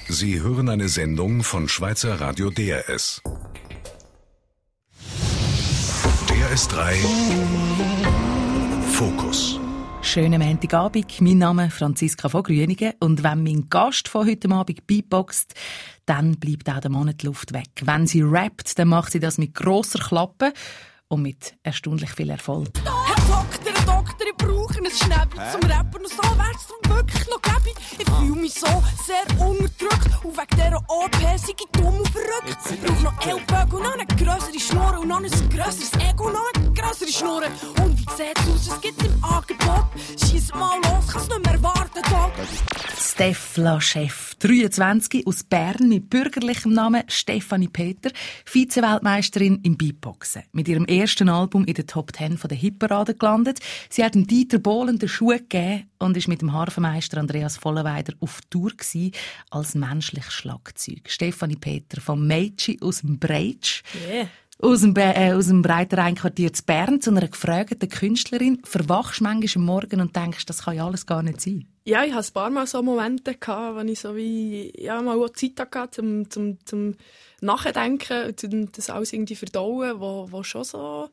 Sie hören eine Sendung von Schweizer Radio DRS. DRS3 Fokus. Schönen Montagabend, mein Name ist Franziska von Grünigen und wenn mein Gast von heute Abend beatboxt, dann bleibt auch der Mann die Luft weg. Wenn sie rappt, dann macht sie das mit grosser Klappe und mit erstaunlich viel Erfolg. Herr Doktor, ich brauche ein Schnäppchen zum Rappen und so wär's darum wirklich noch gäbig. Ich fühle mich so sehr unterdrückt und wegen dieser OP sei ich dumm und verrückt. Ich brauche noch Ellbogen und noch eine grössere Schnurre und noch ein grösseres Ego und noch eine grössere Schnurre. Und wie sieht's aus, was gibt's im Angebot? Schiess mal los, kann's nicht mehr erwarten, Tag. Stefla Chef, 23, aus Bern mit bürgerlichem Namen Stefanie Peter, Vize-Weltmeisterin im Beatboxen. Mit ihrem ersten Album in der Top 10 der Hitparade gelandet. Sie hat dem Dieter Bohlen den Schuh gegeben und ist mit dem Harfenmeister Andreas Vollenweider auf Tour gewesen, als menschliches Schlagzeug. Stefanie Peter vom Mädchen aus dem Breitsch. Yeah. Aus dem Breitenrhein-Quartier zu Bern zu einer gefragten Künstlerin. Verwachst du manchmal am Morgen und denkst, das kann ja alles gar nicht sein? Ja, ich hatte ein paar Mal so Momente, wo ich so wie, ja, mal auch Zeit hatte, zum Nachdenken, das alles irgendwie verdauen, wo schon so,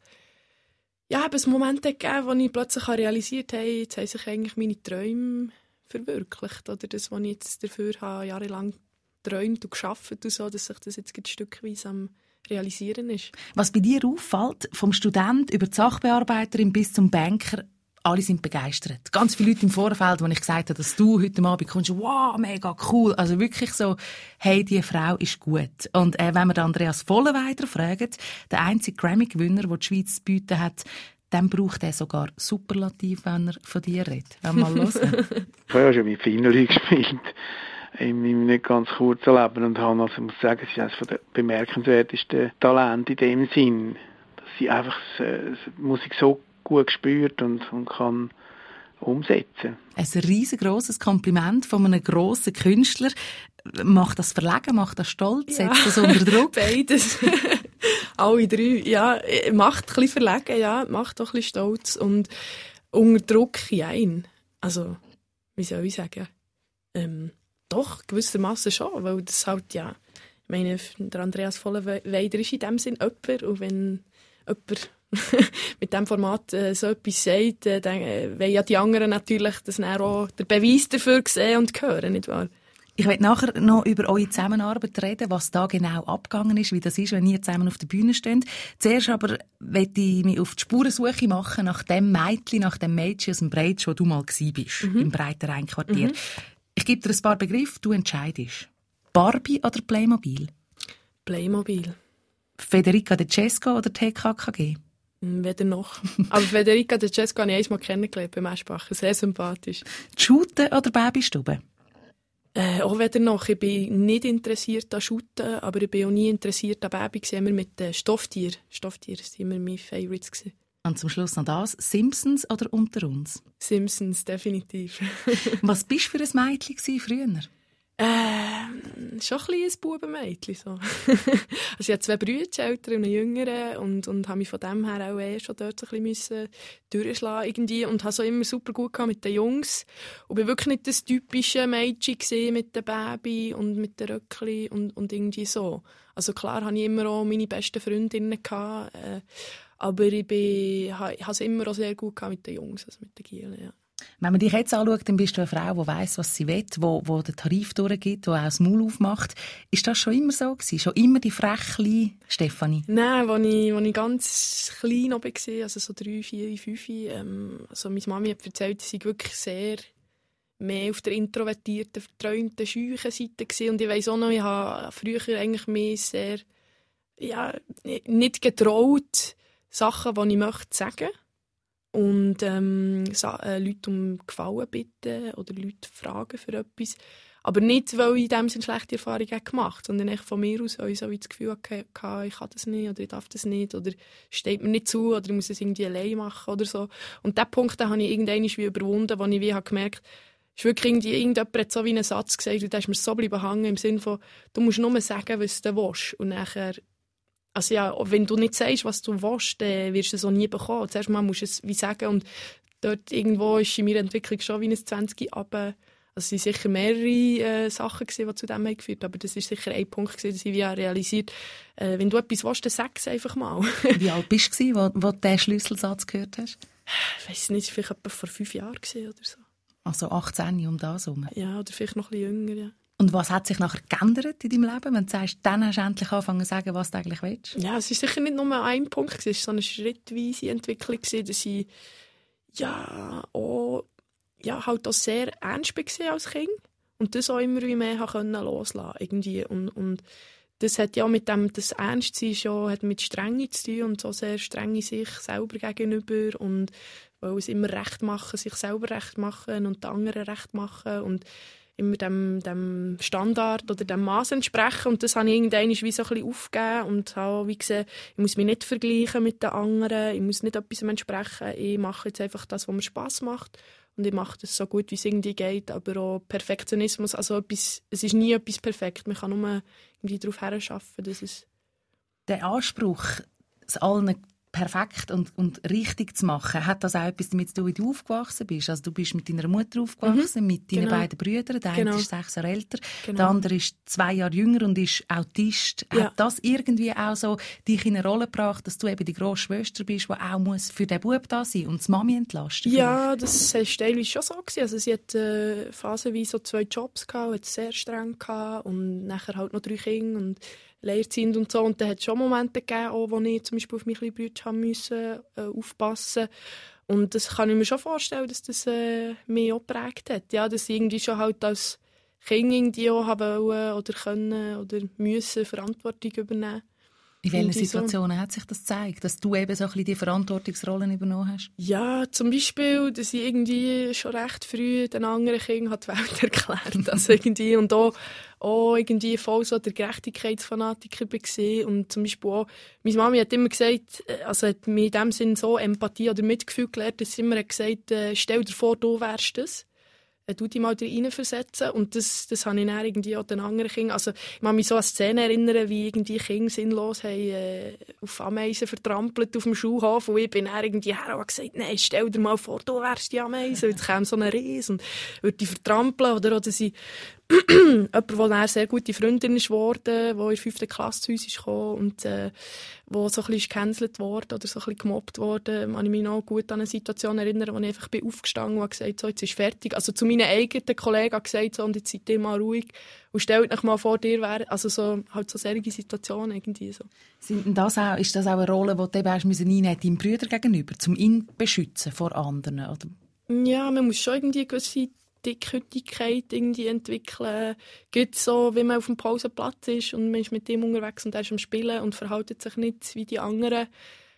ja, es Momente gegeben, wo ich plötzlich realisiert habe, hey, jetzt haben sich eigentlich meine Träume verwirklicht. Oder das, was ich jetzt dafür habe, jahrelang geträumt und gearbeitet und so, dass sich das jetzt stückweise am realisieren ist. Was bei dir auffällt, vom Student über die Sachbearbeiterin bis zum Banker, alle sind begeistert. Ganz viele Leute im Vorfeld, als ich gesagt habe, dass du heute Abend kommst, wow, mega cool. Also wirklich so, hey, die Frau ist gut. Und wenn wir Andreas Vollenweider fragen, der einzige Grammy-Gewinner, den die Schweiz zu bieten hat, dann braucht er sogar Superlativ, wenn er von dir redet. Wollen wir mal hören? Ich habe ja schon mit Finnerli gespielt. In meinem nicht ganz kurzen Leben und habe, also, ich muss sagen, es ist eines der bemerkenswertesten Talente in dem Sinn, dass sie einfach die Musik so gut spürt und kann umsetzen. Ein riesengroßes Kompliment von einem grossen Künstler. Macht das verlegen, macht das stolz, Ja. setzt das unter Druck? Beides. Alle drei. Ja, macht ein bisschen verlegen, ja, macht auch ein bisschen stolz und unter Druck hinein. Also, wie soll ich sagen? Doch, gewissermaßen schon, weil das halt, ja, ich meine, der Andreas Vollenweider ist in dem Sinn jemand, und wenn jemand mit diesem Format so etwas sagt, dann wollen ja die anderen natürlich das dann auch den Beweis dafür sehen und hören, nicht wahr? Ich möchte nachher noch über eure Zusammenarbeit reden, was da genau abgegangen ist, wie das ist, wenn ihr zusammen auf der Bühne steht. Zuerst aber möchte ich mich auf die Spurensuche machen nach dem Mädchen aus dem Breitsch, wo du mal gsi bist, im Breitenrhein-Quartier. Ich gebe dir ein paar Begriffe, du entscheidest. Barbie oder Playmobil? Playmobil. Federica De Cesco oder TKKG? Weder noch. Aber Federica De Cesco habe ich einmal kennengelernt beim Eschbacher. Sehr sympathisch. Shooten oder Babystube? Auch weder noch. Ich bin nicht interessiert an Shooten, aber ich bin auch nie interessiert an Baby. Immer mit Stofftieren. Stofftiere waren immer meine Favorites gewesen. Und zum Schluss noch das, Simpsons oder Unter uns? Simpsons, definitiv. Was bist du für ein Mädchen früher? Schon ein bisschen ein Bubenmädchen. So. Also ich habe 2 Brüder, ältere und einen jüngeren, und habe mich von dem her auch schon dort so ein bisschen durchschlagen irgendwie, und habe so immer super gut gehabt mit den Jungs. Und bin wirklich nicht das typische Mädchen gewesen mit dem Baby und mit den Röckli und irgendwie so. Also klar hatte ich immer auch meine besten Freundinnen gehabt, aber ich habe es immer auch sehr gut gehabt mit den Jungs, also mit den Gielen, ja. Wenn man dich jetzt anschaut, dann bist du eine Frau, die weiss, was sie will, die den Tarif durchgibt, die auch das Maul aufmacht. Ist das schon immer so gewesen? Schon immer die freche Stefanie? Nein, als ich ganz klein noch war, also so 3, 4, 5, also meine Mami hat erzählt, sie sei wirklich sehr mehr auf der introvertierten, verträumten, scheuen Seite gewesen. Und ich weiss auch noch, ich habe früher eigentlich mehr sehr, ja, nicht getraut, Sachen, die ich möchte sagen. Und Leute um Gefallen bitten oder Leute fragen für etwas. Aber nicht, weil ich in dem Sinne schlechte Erfahrungen gemacht habe, sondern von mir aus, weil ich so das Gefühl hatte, ich kann das nicht oder ich darf das nicht oder steht mir nicht zu oder ich muss es irgendwie allein machen oder so. Und diesen Punkt habe ich irgendwann wie überwunden, wo ich wie gemerkt habe, ist wirklich irgendjemand hat so wie einen Satz gesagt und da ist mir so bleiben hängen im Sinne von, du musst nur sagen, was du willst. Und nachher, also ja, wenn du nicht sagst, was du willst, dann wirst du es auch nie bekommen. Zuerst mal musst du es wie sagen und dort irgendwo ist in meiner Entwicklung schon wie ein 20 runter. es waren sicher mehrere Sachen, die zu dem geführt haben, aber das war sicher ein Punkt, dass ich realisiert habe, wenn du etwas willst, dann sag es einfach mal. Wie alt bist du, als du diesen Schlüsselsatz gehört hast? Ich weiss nicht, vielleicht etwa vor 5 Jahren oder so. Also 18 um das herum? Ja, oder vielleicht noch ein bisschen jünger, ja. Und was hat sich nachher geändert in deinem Leben, wenn du sagst, dann hast du endlich angefangen zu sagen, was du eigentlich willst? Ja, es war sicher nicht nur ein Punkt, es war so eine schrittweise Entwicklung, dass ich halt auch sehr ernst war als Kind und das auch immer mehr loslassen irgendwie. Und das hat ja mit dem, das Ernstsein schon hat mit Strenge zu tun und so sehr streng sich selber gegenüber und weil es immer recht machen, sich selber recht machen und den anderen recht machen und immer dem Standard oder dem Maß entsprechen. Und das habe ich irgendwann wie so ein bisschen aufgegeben und habe wie gesehen, ich muss mich nicht vergleichen mit den anderen, ich muss nicht etwas entsprechen, ich mache jetzt einfach das, was mir Spass macht und ich mache das so gut, wie es irgendwie geht, aber auch Perfektionismus, also es ist nie etwas perfekt, man kann nur irgendwie darauf hinschaffen, dass es... Der Anspruch, es allen perfekt und richtig zu machen, hat das auch etwas damit zu tun, wie du aufgewachsen bist? Also du bist mit deiner Mutter aufgewachsen, mit deinen beiden Brüdern. Der eine ist 6 Jahre älter, der andere ist 2 Jahre jünger und ist Autist. Ja. Hat das irgendwie auch so dich in eine Rolle gebracht, dass du eben die grosse Schwester bist, die auch muss für den Bub da sein und die Mami entlasten? Ja, das war teilweise schon so. Also sie hatte phasenweise so 2 Jobs gehabt, hat es sehr streng gehabt und nachher halt noch 3 Kinder und Lehrziehend und so. Und dann hat es schon Momente gegeben, auch, wo ich zum Beispiel auf meine kleinen Brüder musste aufpassen. Und das kann ich mir schon vorstellen, dass das mich auch geprägt hat. Ja, dass ich irgendwie schon halt als Kind irgendwie auch wollen oder können oder müssen Verantwortung übernehmen. In welchen Situationen hat sich das gezeigt, dass du eben so ein bisschen die Verantwortungsrollen übernommen hast? Ja, zum Beispiel, dass ich irgendwie schon recht früh den anderen Kindern die Welt erklärt. Also irgendwie, und auch irgendwie voll so der Gerechtigkeitsfanatiker war. Und zum Beispiel auch, meine Mami hat immer gesagt, also hat mir in dem Sinn so Empathie oder Mitgefühl gelernt, dass sie immer gesagt hat, stell dir vor, du wärst das. Du dich mal reinversetzen. Und das habe ich dann irgendwie auch den anderen Kindern. Also, ich kann mich so an Szenen erinnern, wie irgendwie Kinder sinnlos haben, auf Ameisen vertrampelt auf dem Schulhof. Und ich bin dann irgendwie her und habe gesagt, nein, stell dir mal vor, du wärst die Ameise. Jetzt käme so ein Ries und würde die vertrampeln. Oder sie jemand, der eine sehr gute Freundin ist geworden, die in der 5. Klasse zu uns ist gekommen und wo so ein bisschen gecancelt wurde oder so ein bisschen gemobbt wurde, kann ich mich noch gut an eine Situation erinnern, wo ich einfach bin aufgestanden und gesagt so, jetzt ist fertig. Also zu meinen eigenen Kollegen gesagt so, und jetzt seid ihr mal ruhig und stellt euch mal vor, dir wäre, also so halt so solche Situationen irgendwie so. Ist das auch eine Rolle, die du eben hast einnehmen deinem Bruder gegenüber, um ihn beschützen vor anderen? Oder? Ja, man muss schon irgendwie eine gewisse Dickhütigkeit irgendwie entwickeln. Geht so, wie man auf dem Pausenplatz ist und man ist mit dem unterwegs und er ist am Spielen und verhält sich nicht wie die anderen.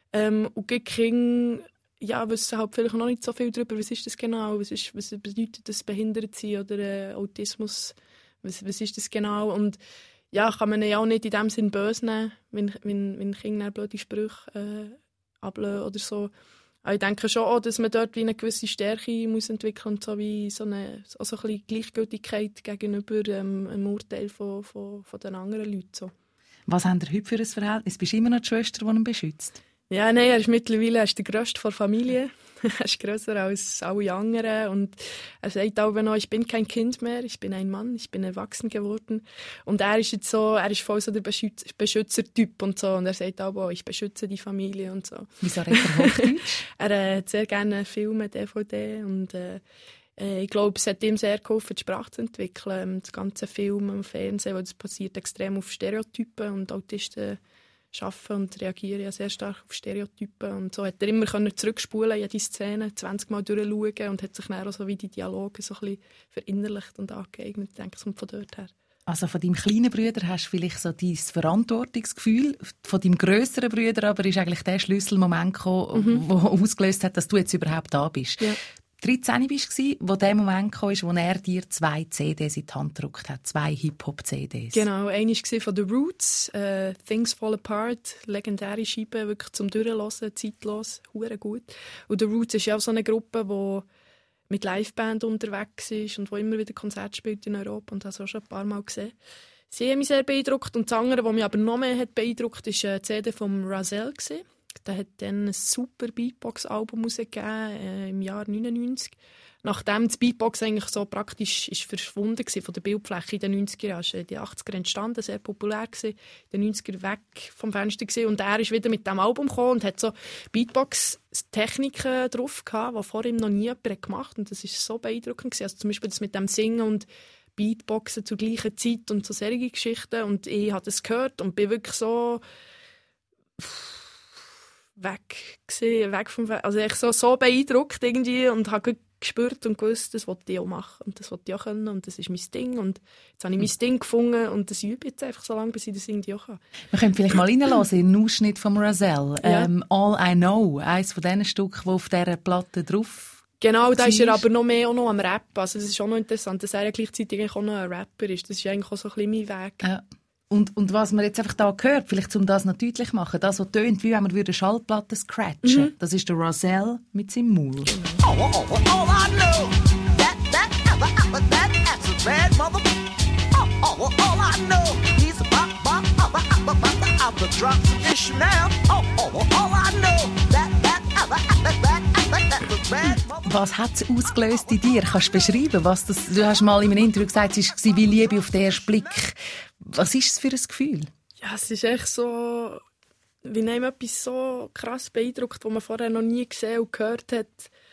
Und die Kinder wissen halt vielleicht noch nicht so viel darüber, was ist das genau, was bedeutet das behindert sein oder Autismus, was ist das genau. Und ja, kann man ja auch nicht in dem Sinn böse nehmen, wenn Kinder blöde Sprüche ablösen oder so. Aber ich denke schon auch, dass man dort wie eine gewisse Stärke muss entwickeln und so wie so ein bisschen Gleichgültigkeit gegenüber dem Urteil von den anderen Leuten. So. Was haben ihr heute für ein Verhältnis? Bist du immer noch die Schwester, die ihn beschützt? Ja, nein, er ist mittlerweile der Grösste der Familie. Er ist grösser als alle anderen. Und er sagt auch noch, ich bin kein Kind mehr, ich bin ein Mann, ich bin erwachsen geworden. Und er ist jetzt so, er ist voll so der Beschützertyp und so. Und er sagt auch, ich beschütze die Familie und so. Wieso redet er Hochdeutsch? Er hat sehr gerne Filme, DVD. Und ich glaube, es hat ihm sehr geholfen, die Sprache zu entwickeln. Das ganze Film und Fernsehen, weil das passiert extrem auf Stereotypen und Autisten arbeiten und reagieren ja sehr stark auf Stereotypen. Und so hat er immer zurückspulen, jede Szene 20 Mal durchschauen und hat sich dann auch so wie die Dialoge so ein bisschen verinnerlicht und angeeignet. Ich denke, es kommt von dort her. Also von deinem kleinen Bruder hast du vielleicht so dein Verantwortungsgefühl, von deinem grösseren Bruder aber ist eigentlich der Schlüsselmoment gekommen, der ausgelöst hat, dass du jetzt überhaupt da bist. Ja. 13 warst du, wo der Moment kam, wo er dir 2 CDs in die Hand gedrückt hat, 2 Hip-Hop-CDs. Genau, eine war von The Roots, «Things Fall Apart», legendäre Scheibe, wirklich zum Durchhören, zeitlos, hure gut. Und The Roots ist ja auch so eine Gruppe, die mit Liveband unterwegs ist und die immer wieder Konzerte spielt in Europa und das auch schon ein paar Mal gesehen. Sie haben mich sehr beeindruckt und das andere, was mich aber noch mehr hat beeindruckt, war eine CD von Rahzel, Der hat dann ein super Beatbox-Album rausgegeben, im Jahr 1999. Nachdem das Beatbox eigentlich so praktisch ist verschwunden war von der Bildfläche in den 90er Jahren, ist in den 80er entstanden, sehr populär gewesen, in den 90er weg vom Fenster gewesen. Und er ist wieder mit diesem Album gekommen und hat so Beatbox-Techniken drauf gehabt, die vor ihm noch nie jemand gemacht hat. Und das ist so beeindruckend gewesen. Also zum Beispiel das mit dem Singen und Beatboxen zur gleichen Zeit und so solche Geschichten. Und ich habe das gehört und bin wirklich so weg vom also ich so beeindruckt irgendwie und habe gespürt und gewusst, das wollte ich auch machen und das wollte ich auch können und das ist mein Ding und jetzt habe ich mein Ding gefunden und das übe ich jetzt einfach so lange, bis ich das irgendwie auch kann. Wir können vielleicht mal reinlassen in einen Ausschnitt von Rahzel. Ja. All I Know, eines von diesen Stücken, die auf dieser Platte drauf Genau, da ist er aber noch mehr auch noch am Rap. Also das ist auch noch interessant, dass er ja gleichzeitig auch noch ein Rapper ist. Das ist eigentlich auch so ein bisschen mein Weg. Ja. Und was man jetzt einfach da hört, vielleicht um das noch deutlich zu machen, das, was tönt, wie wenn man Schallplatten scratchen. Das ist der Rahzel mit seinem Maul. All I know, that that's a bad mother. All I know, he's about the drugs issue now. All I know, that's a bad mother. Was hat es ausgelöst in dir? Kannst du beschreiben, was das? Du hast mal in einem Interview gesagt, es war wie Liebe auf den ersten Blick. Was ist es für ein Gefühl? Ja, es ist echt so, wie einem etwas so krass beeindruckt, was man vorher noch nie gesehen und gehört hat,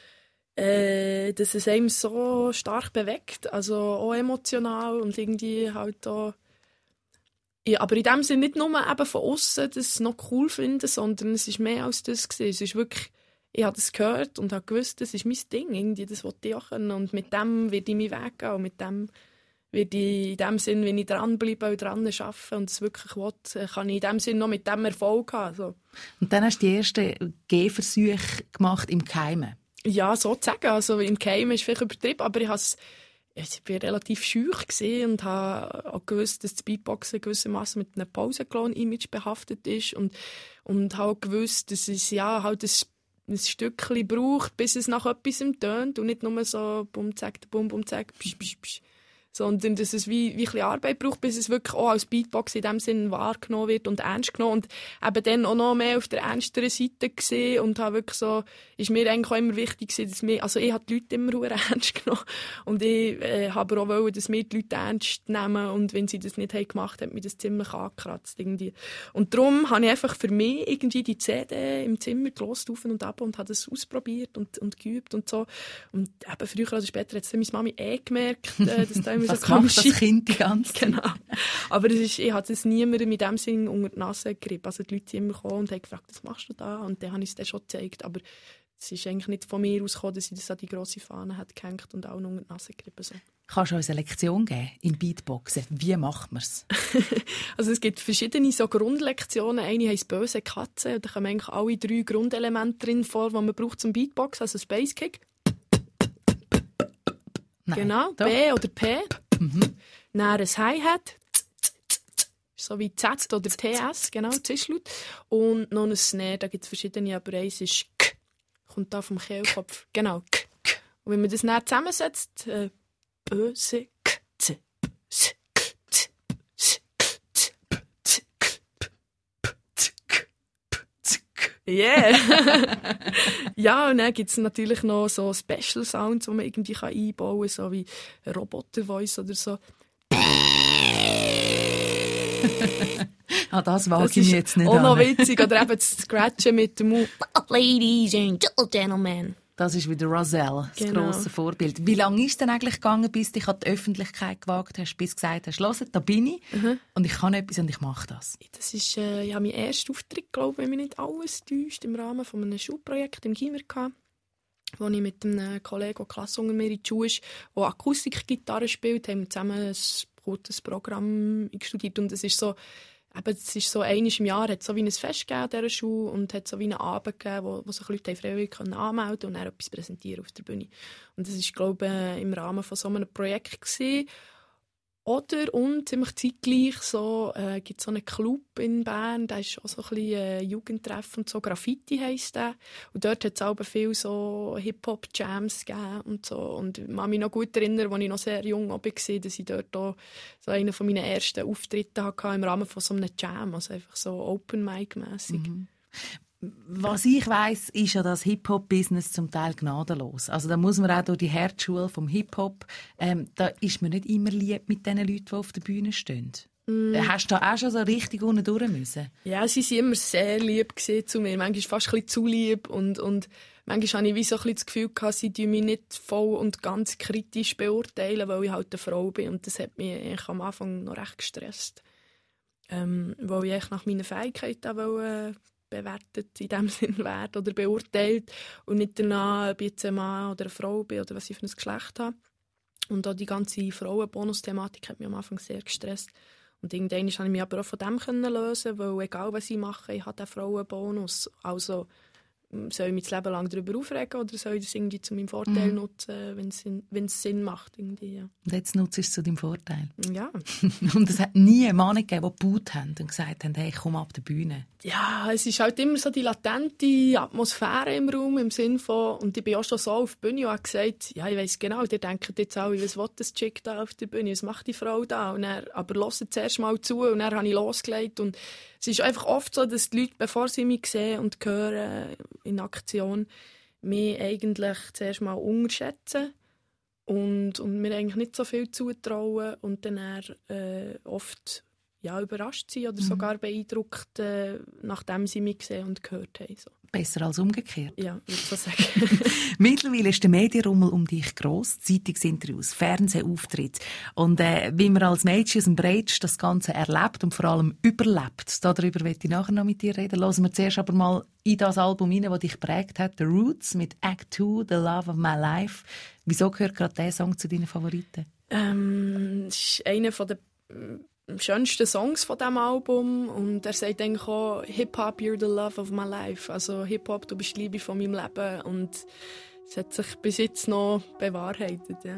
dass es einem so stark bewegt, also auch emotional und irgendwie halt auch, ja, aber in dem Sinne nicht nur eben von außen das noch cool finden, sondern es ist mehr als das gewesen. Es ist wirklich, ich habe das gehört und habe gewusst, das ist mein Ding, irgendwie, das wollte ich auch können und mit dem werde ich meinen Weg gehen und mit dem werde ich in dem Sinn, wenn ich dranbleibe und dran arbeite und es wirklich will, kann ich in dem Sinn noch mit dem Erfolg haben. So. Und dann hast du die ersten Gehversuche gemacht im Geheimen. Ja, sozusagen. Also im Geheimen ist vielleicht übertrieben, aber ich war relativ schüch und habe auch gewusst, dass das Beatboxen gewissermaßen mit einem Pausenklon-Image behaftet ist und habe auch gewusst, dass es ja halt ein Stückchen braucht, bis es nach etwas tönt und nicht nur so bum, zack, psch, psch, psch. Sondern dass es wie ein bisschen Arbeit braucht, bis es wirklich auch als Beatbox in dem Sinn wahrgenommen wird und ernst genommen. Und eben dann auch noch mehr auf der ernsteren Seite gesehen und habe wirklich so, ist mir eigentlich auch immer wichtig gewesen, dass wir, also ich habe die Leute immer sehr ernst genommen und ich habe auch wollen, dass wir die Leute ernst nehmen und wenn sie das nicht haben gemacht haben, hat mich das ziemlich angekratzt irgendwie. Und darum habe ich einfach für mich irgendwie die CD im Zimmer gehört auf und ab und habe das ausprobiert und geübt und so. Und eben früher oder später hat es meine Mami gemerkt, dass da immer was so macht das Kind die ganze Zeit? Genau. Aber ich habe es niemandem mit dem Sinn unter die Nase gegriffen. Also die Leute sind immer gekommen und haben gefragt, was machst du da? Und dann habe ich es dann schon gezeigt. Aber es ist eigentlich nicht von mir ausgekommen, dass ich das an die grosse Fahne hat gehängt und auch unter die Nase gegriffen. So. Kannst du uns eine Lektion geben im Beatboxen? Wie macht man es? Also es gibt verschiedene so Grundlektionen. Eine heisst «Böse Katze». Da kommen eigentlich alle 3 Grundelemente drin vor, die man braucht zum Beatboxen. Also Spacekick. Nein, genau, doch. B oder P. Dann ein Hi-Hat. So wie Z oder TS, genau, Zischlaut. Und noch ein Snare, da gibt es verschiedene, aber eins ist K. Kommt da vom Kehlkopf. Genau, K. Und wenn man das dann zusammensetzt, böse Katze. Yeah! Ja, und dann gibt es natürlich noch so Special Sounds, die man irgendwie einbauen kann, so wie Roboter-Voice oder so. Das wage ich mir jetzt nicht auch an. noch witzig. Oder eben das Scratchen mit dem Mund. Ladies and Gentlemen. Das ist wieder Rahzel, das Genau. grosse Vorbild. Wie lange ist es denn eigentlich gegangen, bis du dich an die Öffentlichkeit gewagt hast, bis du gesagt hast, hört, da bin ich und ich kann etwas und ich mache das? Das ist ja, mein erster Auftritt, glaube ich, wenn mich nicht alles täuscht, im Rahmen von einem Schulprojekt im Gimmer hatte, wo ich mit einem Kollegen, der Klasse unter mir in der Schule ist, der Akustikgitarre spielt, haben wir zusammen ein gutes Programm studiert und es ist so, einmal im Jahr hat es so wie ein Fest gegeben an dieser Schule und hat so wie einen Abend gegeben, wo sich Leute freiwillig anmelden können und dann etwas präsentieren auf der Bühne. Und das war, glaube ich, im Rahmen von so einem Projekt gewesen. Und ziemlich zeitgleich gibt es so einen Club in Bern, der ist auch so ein bisschen Jugendtreff und so, Graffiti heisst der. Und dort hat es auch viel so Hip-Hop-Jams gegeben und so. Und ich kann mich noch gut erinnern, als ich noch sehr jung war, dass ich dort auch so einen von meinen ersten Auftritten hatte im Rahmen von so einem Jam, also einfach so Open-Mic-mässig. Was ich weiss, ist ja das Hip-Hop-Business zum Teil gnadenlos. Also da muss man auch durch die Herzschule vom Hip-Hop, da ist man nicht immer lieb mit den Leuten, die auf der Bühne stehen. Hast du da auch schon so richtig unten durch müssen? Ja, sie waren immer sehr lieb zu mir. Manchmal fast ein bisschen zu lieb. Und manchmal hatte ich wie so ein bisschen das Gefühl, sie beurteilen mich nicht voll und ganz kritisch beurteilen, weil ich halt eine Frau bin. Und das hat mich am Anfang noch recht gestresst. Weil ich nach meinen Fähigkeiten auch bewertet in dem Sinn werde oder beurteilt und nicht danach, ob ich jetzt ein Mann oder eine Frau bin oder was ich für ein Geschlecht habe. Und auch die ganze Frauen-Bonus-Thematik hat mich am Anfang sehr gestresst. Und irgendwann konnte ich mich aber auch von dem lösen, weil egal was ich mache, ich habe den Frauenbonus. Also soll ich mich das Leben lang darüber aufregen oder soll ich das irgendwie zu meinem Vorteil nutzen, wenn es Sinn macht? Irgendwie, ja. Und jetzt nutzt es zu deinem Vorteil? Ja. Und es hat nie einen Mann gegeben, die gebaut haben und gesagt haben, hey, komm ab der Bühne. Ja, es ist halt immer so die latente Atmosphäre im Raum, im Sinn von, und ich bin auch schon so auf der Bühne und habe gesagt, ja, ich weiss genau, ihr denkt jetzt alle, was will das Chick da auf der Bühne, was macht die Frau da? Und dann, aber hört zuerst mal zu und dann habe ich losgelegt. Und es ist einfach oft so, dass die Leute, bevor sie mich sehen und hören in Aktion, mich eigentlich zuerst mal unterschätzen und mir eigentlich nicht so viel zutrauen und dann oft überrascht sind oder sogar beeindruckt, nachdem sie mich gesehen und gehört haben. So. Besser als umgekehrt. Ja, würde ich so sagen. Mittlerweile ist der Medienrummel um dich gross. Zeitungsinterviews, Fernsehauftritte. Und wie man als Mädchen aus dem Breitsch das Ganze erlebt und vor allem überlebt, darüber möchte ich nachher noch mit dir reden. Hören wir zuerst aber mal in das Album hinein, das dich geprägt hat, The Roots mit Act 2, The Love of My Life. Wieso gehört gerade dieser Song zu deinen Favoriten? Es ist einer der schönsten Songs von diesem Album und er sagt eigentlich auch Hip-Hop, you're the love of my life. Also Hip-Hop, du bist die Liebe von meinem Leben und es hat sich bis jetzt noch bewahrheitet. Ja.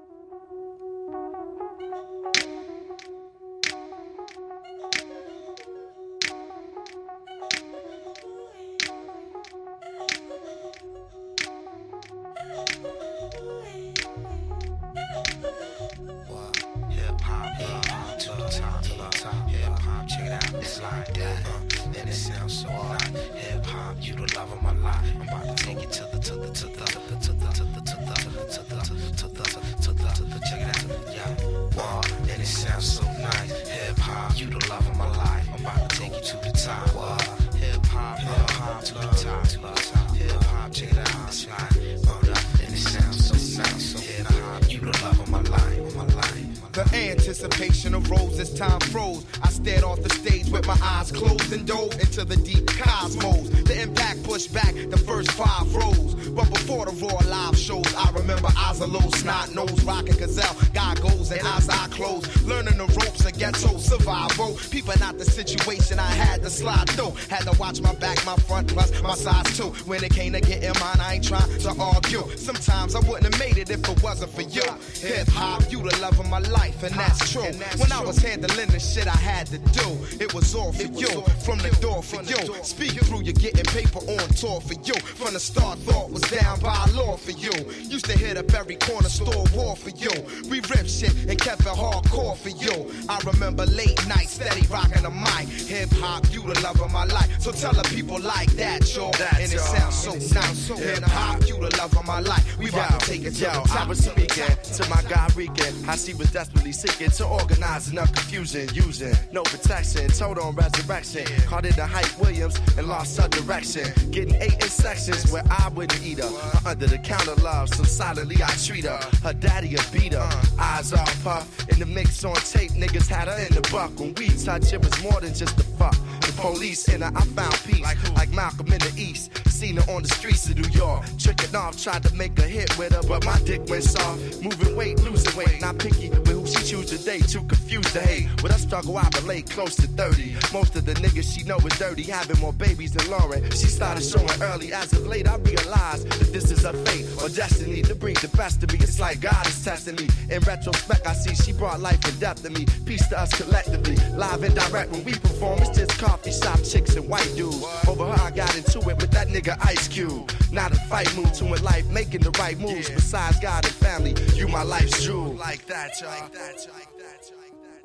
Anticipation arose as time froze. I stared off the stage with my eyes closed and dove into the deep cosmos. The impact pushed back the first 5 rows. But before the raw live shows, I remember eyes are low, snot nose, rocking gazelle, guy goes and eyes I close. Learning the ropes of ghetto survival. People not the situation I had to slide through. Had to watch my back, my front, plus my size too. When it came to getting mine, I ain't trying to argue. Sometimes I wouldn't have made it if it wasn't for you. Hip hop, you the love of my life, and that's true. When I was handling the shit I had to do, it was all for you. From the door for you. Speak through, you're getting paper on tour for you. From the start, thought was down by law for you. Used to hit up every corner store war for you. We ripped shit and kept it hardcore for you. I remember late nights, steady rocking the mic. Hip hop, you the love of my life. So tell the people like that, y'all. And it sounds so nice. Hip hop, you the love of my life. We about to take it to the top. I was speaking to my guy Rican. How she was desperately seeking to organize enough confusion, using no protection, told on resurrection. Caught it to Hype Williams and lost her direction. Getting 8 in sections where I wouldn't eat her. Under the counter love, so silently I treat her. Her daddy a beater, eyes off her. In the mix on tape, niggas had her in the buck. When we touch, it was more than just a fuck. The police in her, I found peace. Like Malcolm in the East. Seen her on the streets of New York. Tricking off, tried to make a hit with her, but my dick went soft. Moving weight, losing weight, not picky with who she choose today. Too confused to hate. With her struggle, I relate close to 30. Most of the niggas she know is dirty, having more babies than Lauren. She started showing early. As of late, I realized that this is her fate or destiny to bring the best of me. It's like God is testing me. In retrospect, I see she brought life and depth to me. Peace to us collectively. Live and direct when we perform, it's just coffee shop chicks and white dudes. Over her, I got into it with that nigga Ice Cube. Not a fight move to in life, making the right moves. Besides God and family, you my life's jewel. Like that, y'all.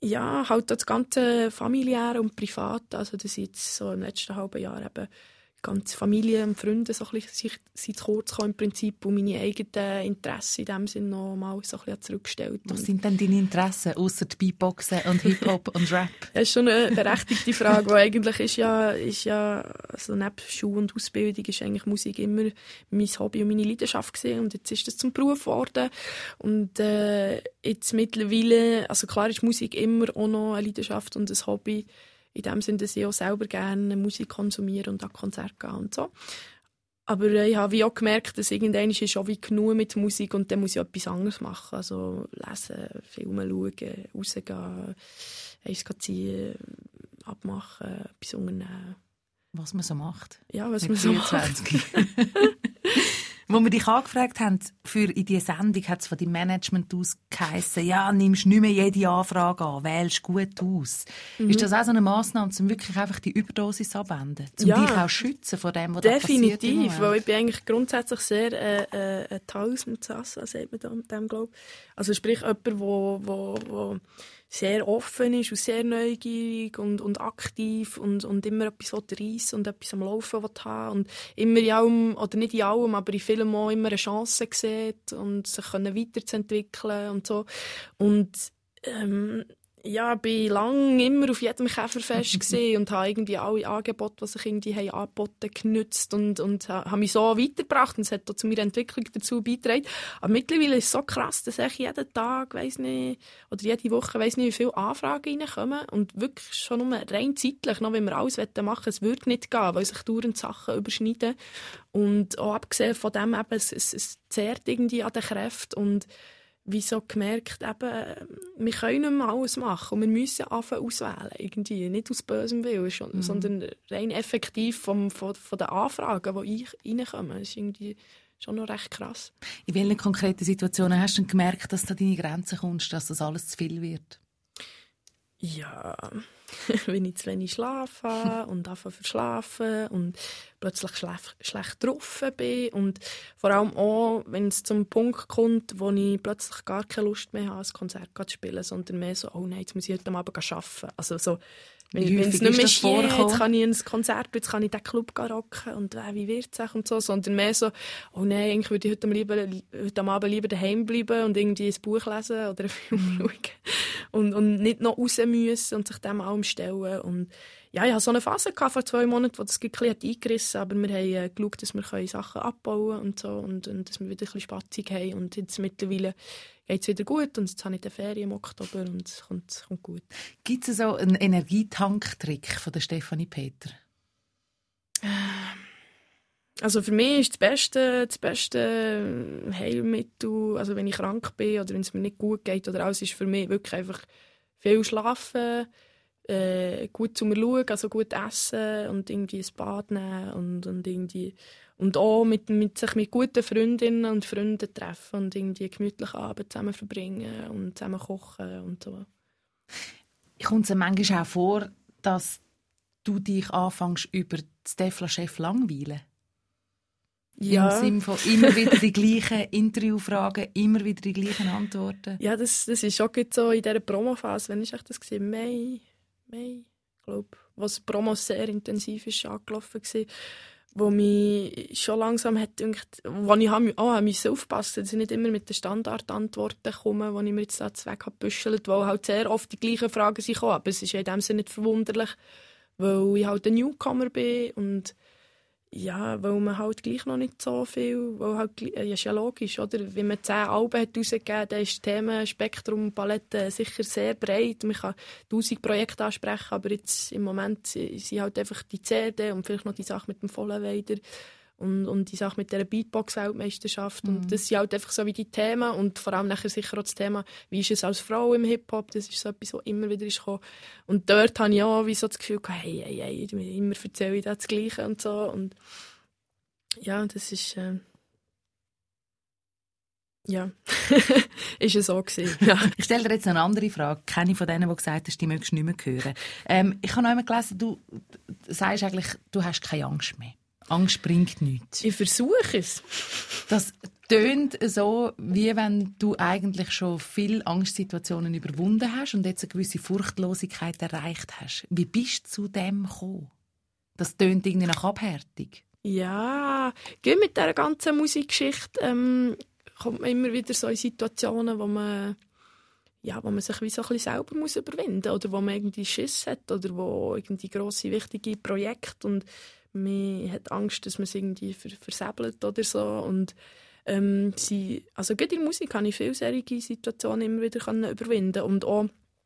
Ja, halt das ganze familiäre und private, also das ist jetzt so im letzten halben Jahr eben ganze Familie und Freunde so ein bisschen sind zu kurz gekommen im Prinzip und meine eigenen Interessen in dem Sinne noch mal so ein bisschen zurückgestellt. Was sind denn deine Interessen, ausser Beatboxen und Hip-Hop und Rap? Das ist schon eine berechtigte Frage, weil eigentlich ist ja also neben Schule und Ausbildung ist eigentlich Musik immer mein Hobby und meine Leidenschaft gewesen. Und jetzt ist das zum Beruf geworden und jetzt mittlerweile, also klar ist Musik immer auch noch eine Leidenschaft und ein Hobby, in dem Sinne, dass ich auch selber gerne Musik konsumiere und an Konzerte gehe und so. Aber ich habe wie auch gemerkt, dass irgendwann ist schon wie genug mit Musik und dann muss ich etwas anderes machen. Also lesen, Filme schauen, rausgehen, eins ziehen, abmachen, etwas unternehmen. Was man so macht. Ja, was mit man so 24. Wo wir dich angefragt haben, für in diese Sendung, hat es von deinem Management aus geheissen, ja, nimmst nicht mehr jede Anfrage an, wählst gut aus. Ist das auch so eine Massnahme, um wirklich einfach die Überdosis abzuwenden? Um dich auch schützen vor dem, was da passiert? Definitiv, weil ich bin eigentlich grundsätzlich sehr ein Tausendsasse, sagt man dem, glaube ich. Also sprich, jemand, der sehr offen ist und sehr neugierig und aktiv und immer etwas reissen und etwas am Laufen haben und immer in allem, oder nicht in allem, aber in vielem auch immer eine Chance sieht und sich weiterzuentwickeln und so. Und ja, bin lange immer auf jedem Käferfest gesehen und habe irgendwie alle Angebote, die sich irgendwie angeboten, genutzt und habe mich so weitergebracht und es hat auch zu meiner Entwicklung dazu beigetragen. Aber mittlerweile ist es so krass, dass ich jeden Tag, weiss nicht, oder jede Woche, weiss nicht, wie viele Anfragen reinkommen und wirklich schon nur rein zeitlich, noch wenn wir alles machen wollen, es würde nicht gehen, weil sich dauernd Sachen überschneiden und auch abgesehen von dem eben, es zehrt irgendwie an den Kräften und wieso gemerkt, eben, wir können nicht mehr alles machen und wir müssen anfangen auswählen, irgendwie. Nicht aus bösem Willen, sondern rein effektiv von den Anfragen, die reinkommen. Das ist irgendwie schon noch recht krass. In welchen konkreten Situationen hast du denn gemerkt, dass du an deine Grenzen kommst, dass das alles zu viel wird? Ja, wenn ich zu wenig schlafe und anfange verschlafen und plötzlich schlecht drauf bin und vor allem auch, wenn es zum Punkt kommt, wo ich plötzlich gar keine Lust mehr habe, ein Konzert zu spielen, sondern mehr so, oh nein, jetzt muss ich heute Abend arbeiten. Also so, wenn es nicht mehr ist, jetzt kann ich ins Konzert, jetzt kann ich in den Club rocken und wie wird es und so, sondern mehr so, oh nein, eigentlich würde ich heute Abend lieber daheim bleiben und irgendwie ein Buch lesen oder einen Film schauen und nicht noch raus müssen und sich dem allem stellen. Und ja, ich hatte so eine Phase vor 2 Monaten, wo das ein bisschen eingerissen hat, aber wir haben geschaut, dass wir Sachen abbauen können und so und dass wir wieder ein bisschen Spatzig haben und jetzt mittlerweile geht es wieder gut und jetzt habe ich die Ferien im Oktober und es kommt gut. Gibt es so einen Energietanktrick von der Stefanie Peter? Also für mich ist das beste Heilmittel, also wenn ich krank bin oder wenn es mir nicht gut geht oder alles, ist für mich wirklich einfach viel schlafen, gut zu mir schauen, also gut essen und irgendwie ein Bad nehmen und irgendwie und auch sich mit guten Freundinnen und Freunden treffen und irgendwie einen gemütlichen Abend zusammen verbringen und zusammen kochen und so. Kommt es manchmal auch vor, dass du dich anfängst über das Defla-Chef langweilen? Ja. Im Sinne von immer wieder die gleichen Interviewfragen, immer wieder die gleichen Antworten? Ja, das ist schon so in dieser Promophase. Wann war das? Mai, glaube ich. Wo die Promo sehr intensiv ist angelaufen war. Wo mich schon langsam hat gedacht, wo ich musste aufpassen, dass ich nicht immer mit den Standardantworten komme, die ich mir jetzt da weggebüschelt habe, weil halt sehr oft die gleichen Fragen sind gekommen. Aber es ist in dem Sinne nicht verwunderlich, weil ich halt ein Newcomer bin und ja, weil man halt gleich noch nicht so viel, weil halt, ja, ist ja logisch, oder? Wenn man 10 Alben hat rausgegeben, dann ist das Themenspektrum, Palette sicher sehr breit. Man kann 1000 Projekte ansprechen, aber jetzt im Moment sind halt einfach die CD und vielleicht noch die Sache mit dem Vollenweider und die Sache mit dieser Beatbox-Weltmeisterschaft. Und das sind halt einfach so wie die Themen und vor allem nachher sicher auch das Thema, wie ist es als Frau im Hip-Hop, das ist so etwas, was immer wieder ist gekommen. Und dort habe ich auch wie so das Gefühl gehabt, hey, immer erzähle ich das Gleiche und so. Und ja, das ist ja, ist es so gewesen. Ja. Ich stelle dir jetzt eine andere Frage. Keine von denen, die gesagt hast, die möchtest du nicht mehr hören. Ich habe noch einmal gelesen, du sagst eigentlich, du hast keine Angst mehr. Angst bringt nichts. Ich versuche es. Das tönt so, wie wenn du eigentlich schon viele Angstsituationen überwunden hast und jetzt eine gewisse Furchtlosigkeit erreicht hast. Wie bist du zu dem gekommen? Das tönt irgendwie nach Abhärtung. Ja, mit dieser ganzen Musikgeschichte kommt man immer wieder so in Situationen, wo man sich wie so ein bisschen selber muss überwinden muss. Oder wo man irgendwie Schiss hat oder wo irgendwie grosse, wichtige Projekte und man hat Angst, dass man es irgendwie versäbelt oder so. Und also gerade in der Musik habe ich viele solche Situationen immer wieder überwinden. Und auch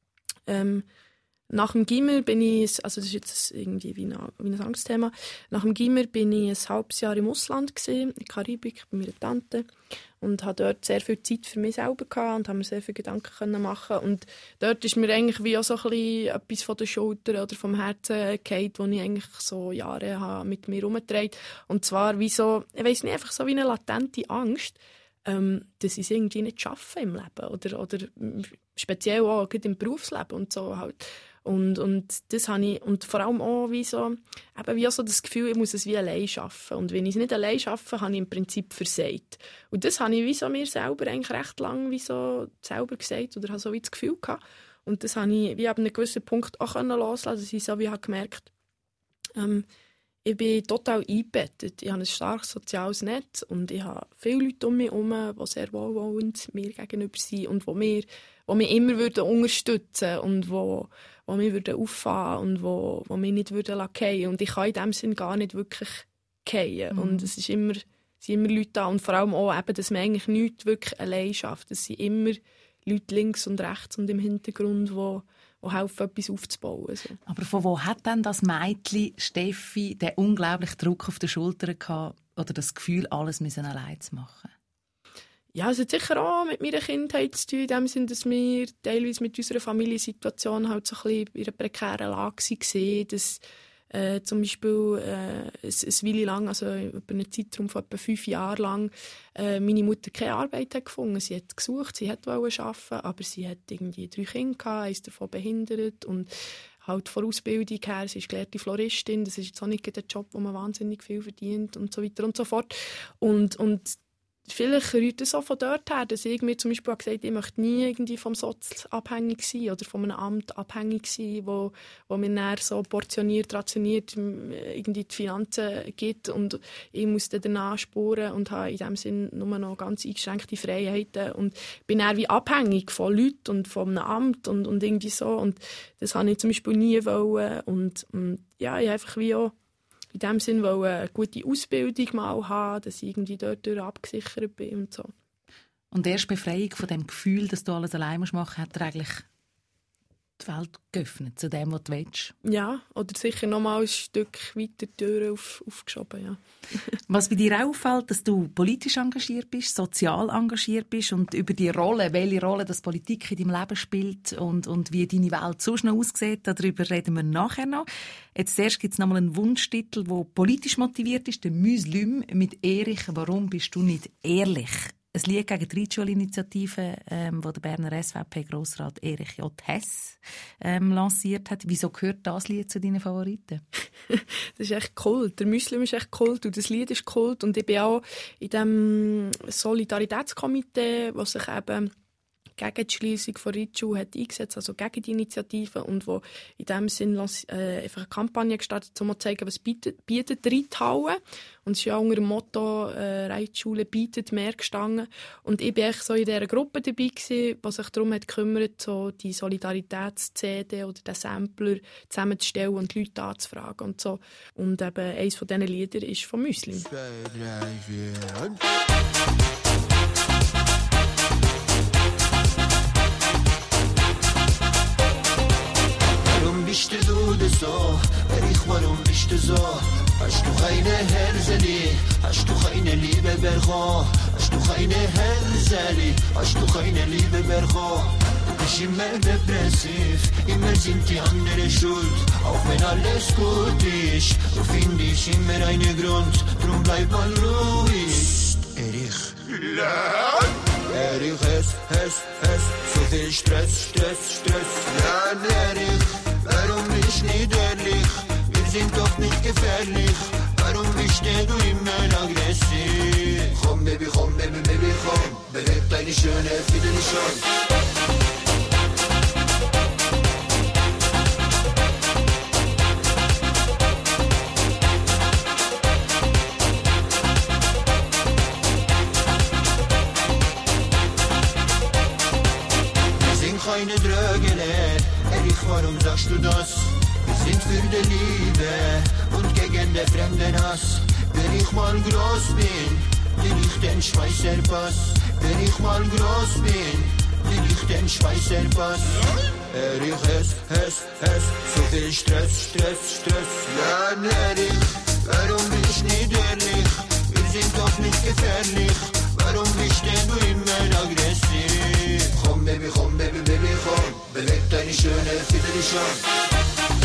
nach dem Gimmer bin ich, also das ist jetzt irgendwie wie ein Angstthema, nach dem Gimmer bin ich ein halbes Jahr im Ausland gewesen, in der Karibik bei meiner Tante und hatte dort sehr viel Zeit für mich selber gehabt und habe mir sehr viele Gedanken können machen. Und dort ist mir eigentlich wie auch so ein bisschen etwas von der Schulter oder vom Herzen gefallen, das ich eigentlich so Jahre habe mit mir herumgetragen. Und zwar wie so, ich weiss nicht, einfach so wie eine latente Angst, dass ich es irgendwie nicht schaffe im Leben oder speziell auch im Berufsleben und so halt. Und das habe ich, und vor allem auch wie so das Gefühl, ich muss es wie allein schaffen. Und wenn ich es nicht allein schaffe, habe ich im Prinzip versagt. Und das habe ich wie so mir selber eigentlich recht lange wie so selber gesagt oder habe so wie das Gefühl gehabt. Und das habe ich wie ab einem gewissen Punkt auch loslassen, dass ich so wie habe gemerkt, ich bin total eingebettet. Ich habe ein starkes soziales Netz und ich habe viele Leute um mich herum, die sehr wohlwollend mir gegenüber sind und die mich immer unterstützen und die mich auffangen und die mich nicht fallen lassen. Und ich kann in dem Sinn gar nicht wirklich fallen. Und es sind immer Leute da. Und vor allem auch, eben, dass man eigentlich nichts wirklich allein schafft. Es sind immer Leute links und rechts und im Hintergrund, die helfen, etwas aufzubauen. So. Aber von wo hat denn das Mädchen Steffi den unglaublichen Druck auf den Schultern gehabt oder das Gefühl, alles allein zu machen? Ja, es hat sicher auch mit meiner Kindheit zu tun, in dem Sinne, dass wir teilweise mit unserer Familiensituation halt so ein bisschen in einer prekären Lage waren, dass zum Beispiel eine Weile lang, also über einen Zeitraum von etwa 5 Jahren lang, meine Mutter keine Arbeit hat gefunden. Sie hat gesucht, sie wollte arbeiten, aber sie hat irgendwie 3 Kinder gehabt, eines davon behindert und halt von Ausbildung her, sie ist gelehrte Floristin, das ist jetzt auch nicht der Job, wo man wahnsinnig viel verdient und so weiter und so fort. Und vielleicht rührt es auch von dort her, dass ich mir zum Beispiel auch gesagt habe, ich möchte nie irgendwie vom Soz abhängig sein oder von einem Amt abhängig sein, wo mir dann so portioniert, rationiert irgendwie die Finanzen gibt und ich muss dann danach spuren und habe in dem Sinn nur noch ganz eingeschränkte Freiheiten und bin dann wie abhängig von Leuten und von einem Amt und irgendwie so und das habe ich zum Beispiel nie wollen und ja, ich einfach wie auch in dem Sinn eine gute Ausbildung mal haben, dass ich irgendwie dort abgesichert bin und so. Und erst Befreiung von dem Gefühl, dass du alles allein machen musst, hat dir eigentlich die Welt geöffnet, zu dem, was du willst? Ja, oder sicher noch mal ein Stück weiter die Türen aufgeschoben, ja. Was bei dir auch auffällt, dass du politisch engagiert bist, sozial engagiert bist und über die Rolle, welche Rolle das Politik in deinem Leben spielt und wie deine Welt so schnell aussieht, darüber reden wir nachher noch. Jetzt zuerst gibt es noch mal einen Wunschtitel, der politisch motiviert ist, der Muslim mit Erich, «Warum bist du nicht ehrlich?» Ein Lied gegen die Reitschul-Initiative, wo der Berner SVP-Grossrat Erich J. Hess lanciert hat. Wieso gehört das Lied zu deinen Favoriten? Das ist echt Kult. Der Muslim ist echt Kult und das Lied ist Kult. Und ich bin auch in dem Solidaritätskomitee, das sich eben gegen die Schliessung von Reitschul hat eingesetzt, also gegen die Initiative und wo in dem Sinn einfach eine Kampagne gestartet, um zu zeigen, was bietet Reithalle. Und es ist ja unter dem Motto Reitschule bietet mehr gestanden. Und ich war so in dieser Gruppe dabei gewesen, die sich darum hat gekümmert, so die Solidaritäts-CD oder den Sampler zusammenzustellen und die Leute anzufragen und so. Und eben eines von diesen Liedern ist von Muslim. 2, 3, 4 und... Bist du das so? Erich, warum bist du so? Hast du keine Herzeli? Hast du keine Liebe bekommen? Hast du keine Herzeli? Hast du keine Liebe bekommen? Du bist immer depressiv, immer sind die anderen schuld. Auch wenn alles gut ist, du findest immer einen Grund. Drum bleib mal ruhig. Erich. Erich, Hess, so viel Stress. Ja, Erich. Warum bist nicht ehrlich? Wir sind doch nicht gefährlich. Warum bist du immer aggressiv? Komm, Baby, komm, Baby, Baby, komm. Beweg deine schöne Fiedel schon. Keine Drögele, Erich, warum sagst du das? Wir sind für die Liebe und gegen den fremden Hass. Wenn ich mal groß bin, will ich den Schweizer Pass. Wenn ich mal groß bin, will ich den Schweizer Pass. Erich, Hess, so viel Stress. Ja, Erich, warum bist du nicht ehrlich? Wir sind doch nicht gefährlich. Warum bist du immer aggressiv? Komm, Baby, komm, Baby, Baby, komm. Beweg deine schöne Fiedel schon.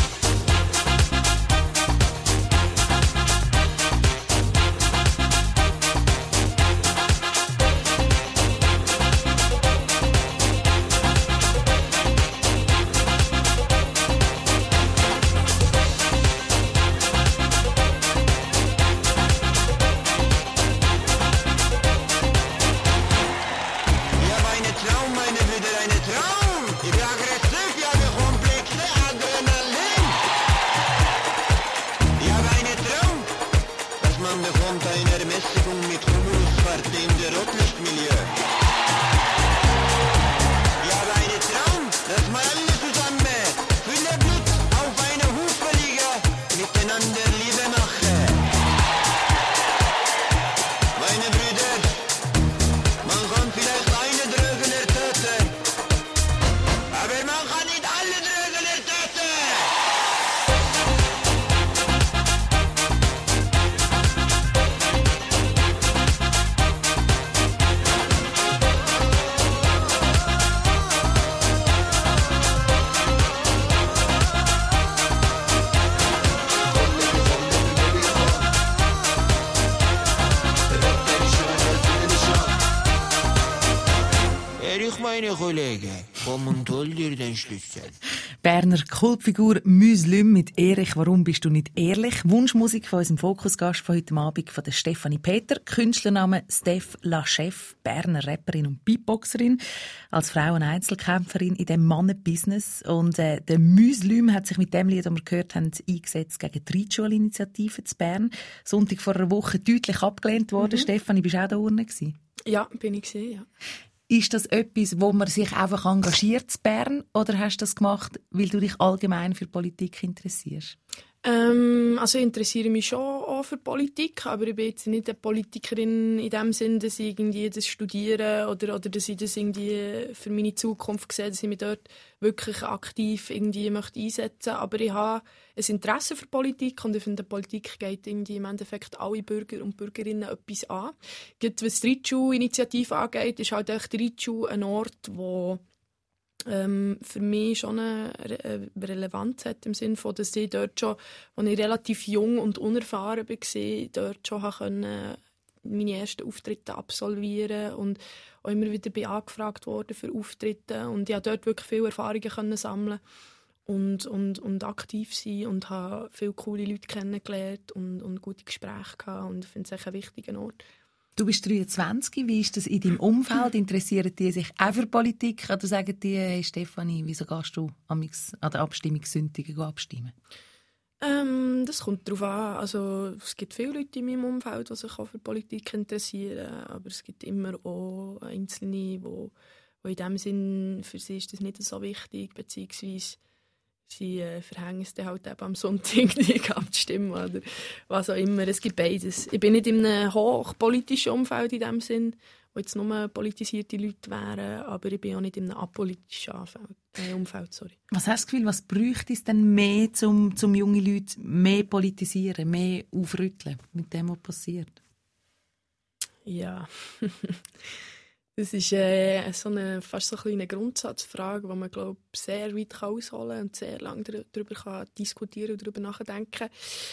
Komm und hol dir den Schlüssel. Berner Kultfigur Müslüm mit Erich, warum bist du nicht ehrlich? Wunschmusik von unserem Fokusgast von heute Abend, von der Stefanie Peter. Künstlername Steph La Chef, Berner Rapperin und Beatboxerin. Als Frau eine Einzelkämpferin in dem Mannenbusiness. Und der Müslüm hat sich mit dem Lied, das wir gehört haben, eingesetzt gegen die Reitschulinitiative zu Bern. Sonntag vor einer Woche deutlich abgelehnt worden. Stefanie, bist du auch da unten gewesen? Ja, bin ich gewesen, ja. Ist das etwas, wo man sich einfach engagiert in Bern, oder hast du das gemacht, weil du dich allgemein für Politik interessierst? Also ich interessiere mich schon auch für Politik, aber ich bin jetzt nicht eine Politikerin in dem Sinn, dass ich irgendwie das studiere oder dass ich das irgendwie für meine Zukunft sehe, dass ich mich dort wirklich aktiv irgendwie möchte einsetzen. Aber ich habe ein Interesse für Politik und ich finde, Politik geht irgendwie im Endeffekt alle Bürger und Bürgerinnen etwas an. Gerade was die Reitschulinitiative angeht, ist halt echt die Reitschule ein Ort, wo für mich schon eine Relevanz hat, im Sinne von, dass ich dort schon, als ich relativ jung und unerfahren war, dort schon meine ersten Auftritte absolvieren und auch immer wieder bin angefragt worden für Auftritte und ich konnte dort wirklich viele Erfahrungen sammeln und aktiv sein und habe viele coole Leute kennengelernt und gute Gespräche gehabt und ich finde es echt ein wichtiger Ort. Du bist 23. Wie ist das in deinem Umfeld? Interessieren die sich auch für Politik? Oder sagen die, hey Stefanie, wieso gehst du an der Abstimmungssündigen abstimmen? Das kommt darauf an. Also, es gibt viele Leute in meinem Umfeld, die sich auch für Politik interessieren. Aber es gibt immer auch Einzelne, die in dem Sinn, für sie ist das nicht so wichtig, beziehungsweise sie verhängen es dann halt eben am Sonntag nicht abzustimmen oder was auch immer. Es gibt beides. Ich bin nicht in einem hochpolitischen Umfeld in dem Sinn, wo jetzt nur politisierte Leute wären, aber ich bin auch nicht in einem apolitischen Umfeld. Sorry. Was hast du das Gefühl, was bräuchte es denn mehr, um junge Leute mehr politisieren, mehr aufrütteln mit dem, was passiert? Ja... Das ist fast so eine Grundsatzfrage, die man glaub, sehr weit ausholen kann und sehr lange darüber diskutieren und darüber nachdenken.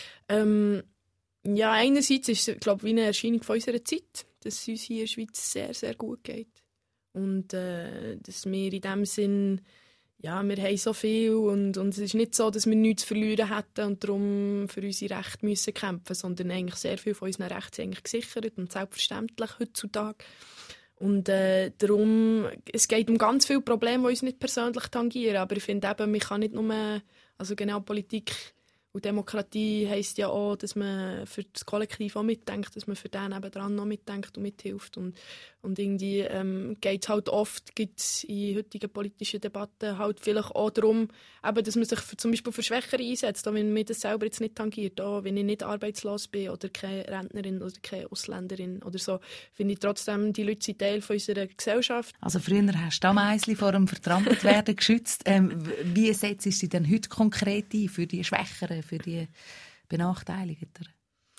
Ja, einerseits ist es glaube ich, eine Erscheinung von unserer Zeit, dass es uns hier in der Schweiz sehr, sehr gut geht. Und dass wir in dem Sinn ja, wir haben so viel und es ist nicht so, dass wir nichts zu verlieren hätten und darum für unsere Rechte müssen kämpfen, sondern eigentlich sehr viel von unseren Rechten sind eigentlich gesichert und selbstverständlich heutzutage. Und darum, es geht um ganz viele Probleme, die uns nicht persönlich tangieren, aber ich finde eben, man kann nicht nur, also genau Politik und Demokratie heisst ja auch, dass man für das Kollektiv auch mitdenkt, dass man für den nebendran noch mitdenkt und mithilft. Und irgendwie geht es halt oft, gibt's in heutigen politischen Debatten halt vielleicht auch darum, eben, dass man sich zum Beispiel für Schwächere einsetzt, auch wenn mir das selber jetzt nicht tangiert, auch wenn ich nicht arbeitslos bin oder keine Rentnerin oder keine Ausländerin oder so, finde ich trotzdem, die Leute sind Teil von unserer Gesellschaft. Also früher hast du Ameisli vor dem Vertrampeltwerden geschützt. Wie setzt du dich denn heute konkret ein für die Schwächeren, für die Benachteiligten?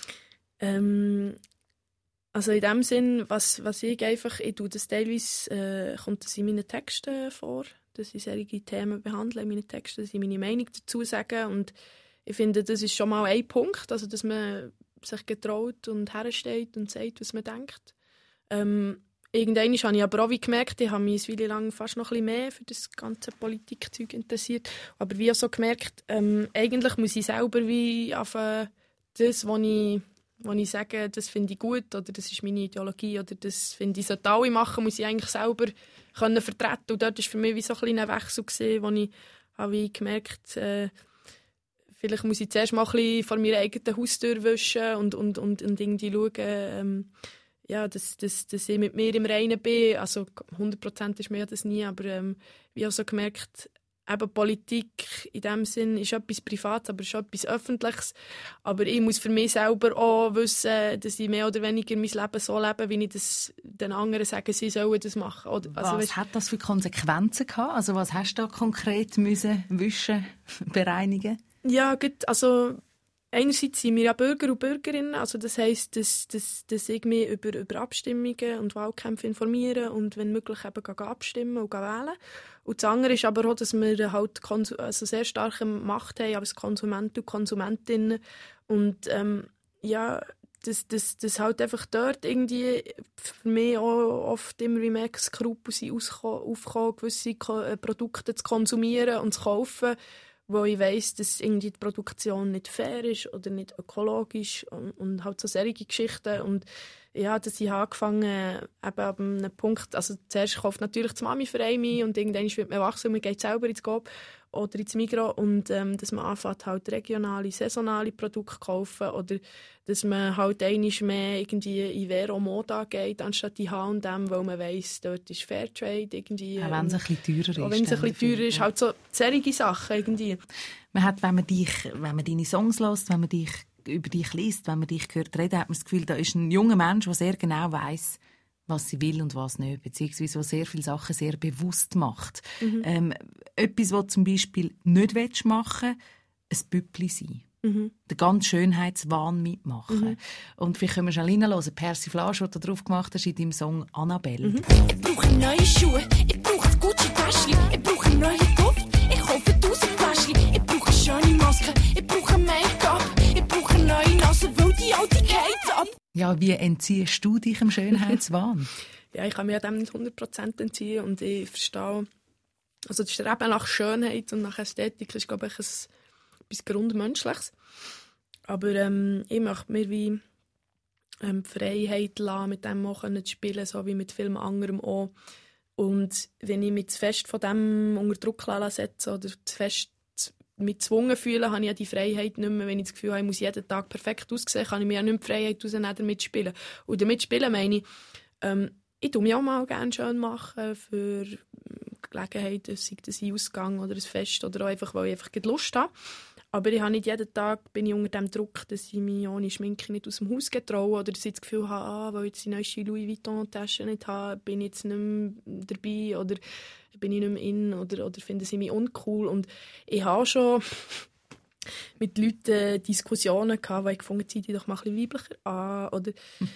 Also in dem Sinn, was ich einfach, ich tue das teilweise, kommt das in meinen Texten vor, dass ich solche Themen behandle in meinen Texten, dass ich meine Meinung dazu sage und ich finde, das ist schon mal ein Punkt, also dass man sich getraut und hersteht und sagt, was man denkt. Irgendwann habe ich aber auch gemerkt, ich habe mich eine Weile lang fast noch ein bisschen mehr für das ganze Politikzeug interessiert, aber wie auch so gemerkt, eigentlich muss ich selber wie anfangen, das, was ich sage, das finde ich gut oder das ist meine Ideologie oder das finde ich, sollte alle machen, muss ich eigentlich selber können vertreten. Und dort war für mich wie so ein kleiner Wechsel gewesen, wo ich habe gemerkt, vielleicht muss ich zuerst mal ein bisschen vor meiner eigenen Haustür wischen und irgendwie schauen, ja, dass ich mit mir im Reinen bin. Also 100% ist mir das nie, aber ich habe so gemerkt, eben Politik in dem Sinn ist etwas Privates, aber ist etwas Öffentliches. Aber ich muss für mich selber auch wissen, dass ich mehr oder weniger mein Leben so lebe, wie ich das den anderen sage, sie sollen das machen. Oder, also, was hat das für Konsequenzen gehabt? Also was hast du da konkret müssen wischen, bereinigen? Ja, gut, also einerseits sind wir ja Bürger und Bürgerinnen, also das heisst, dass ich mich über Abstimmungen und Wahlkämpfe informiere und wenn möglich eben abstimmen und wählen. Und das andere ist aber auch, dass wir halt also sehr starke Macht haben als Konsumenten und Konsumentinnen und ja, dass halt einfach dort irgendwie für mich auch oft immer wie mehr Skrupel sind aufgekommen, gewisse Produkte zu konsumieren und zu kaufen, wo ich weiss, dass irgendwie die Produktion nicht fair ist oder nicht ökologisch und halt so solche Geschichten. Und ja, dass ich angefangen eben ab einem Punkt, also zuerst kauft natürlich die Mami für mich und irgendwann wird man wachsen und man geht selber ins Coop oder ins Migros und dass man anfängt halt regionale, saisonale Produkte zu kaufen oder dass man halt einmal mehr irgendwie in Vero Moda geht, anstatt in H&M, weil man weiss, dort ist Fairtrade irgendwie. Auch wenn es ein bisschen teurer ist. Auch wenn es ein bisschen teurer ist, halt so solche Sachen irgendwie. Man hat, wenn man deine Songs hört, wenn man über dich liest, wenn man dich hört reden, hat man das Gefühl, da ist ein junger Mensch, der sehr genau weiss, was sie will und was nicht, beziehungsweise der sehr viele Sachen sehr bewusst macht. Etwas, was du zum Beispiel nicht machen willst, ein Büppli sein. Den ganzen Schönheitswahn mitmachen. Und vielleicht können wir schon reinhören, Persiflage, die du drauf gemacht hast in deinem Song «Annabelle». Ich brauche neue Schuhe, ich brauche das Gucci-Täschchen, ich brauche neue Duft, ich kaufe 1000 Fläschchen, ich brauche schöne Masken, ich brauche Make-up, ich brauche neue Nase, weil die alte geht ab. Ja, wie entziehst du dich im Schönheitswahn? Ja, ich kann mir dem nicht 100% entziehen und ich verstehe, also das Streben nach Schönheit und nach Ästhetik ist, glaube ich, etwas Grundmenschliches. Aber ich möchte mir wie die Freiheit lassen, mit dem auch zu spielen, so wie mit vielen anderen auch. Und wenn ich mich zu fest von dem unter Druck setze oder zu fest mich gezwungen fühle, habe ich ja die Freiheit nicht mehr. Wenn ich das Gefühl habe, ich muss jeden Tag perfekt aussehen, kann ich mir ja nicht mehr die Freiheit rausnehmen, damit zu spielen. Und damit spielen meine ich tue mich auch mal gerne schön machen für Gelegenheiten, sei das ein Ausgang oder ein Fest oder auch einfach, weil ich einfach Lust habe. Aber ich habe nicht jeden Tag bin ich unter dem Druck, dass ich mich ohne Schminke nicht aus dem Haus getraue oder dass ich das Gefühl habe, weil ich jetzt die neueste Louis Vuitton-Tasche nicht habe, bin ich jetzt nicht mehr dabei oder bin ich nicht mehr in oder finden sie mich uncool. Und ich habe schon mit Leuten Diskussionen gehabt, weil ich gefunden habe, zieh dich doch mal ein bisschen weiblicher an oder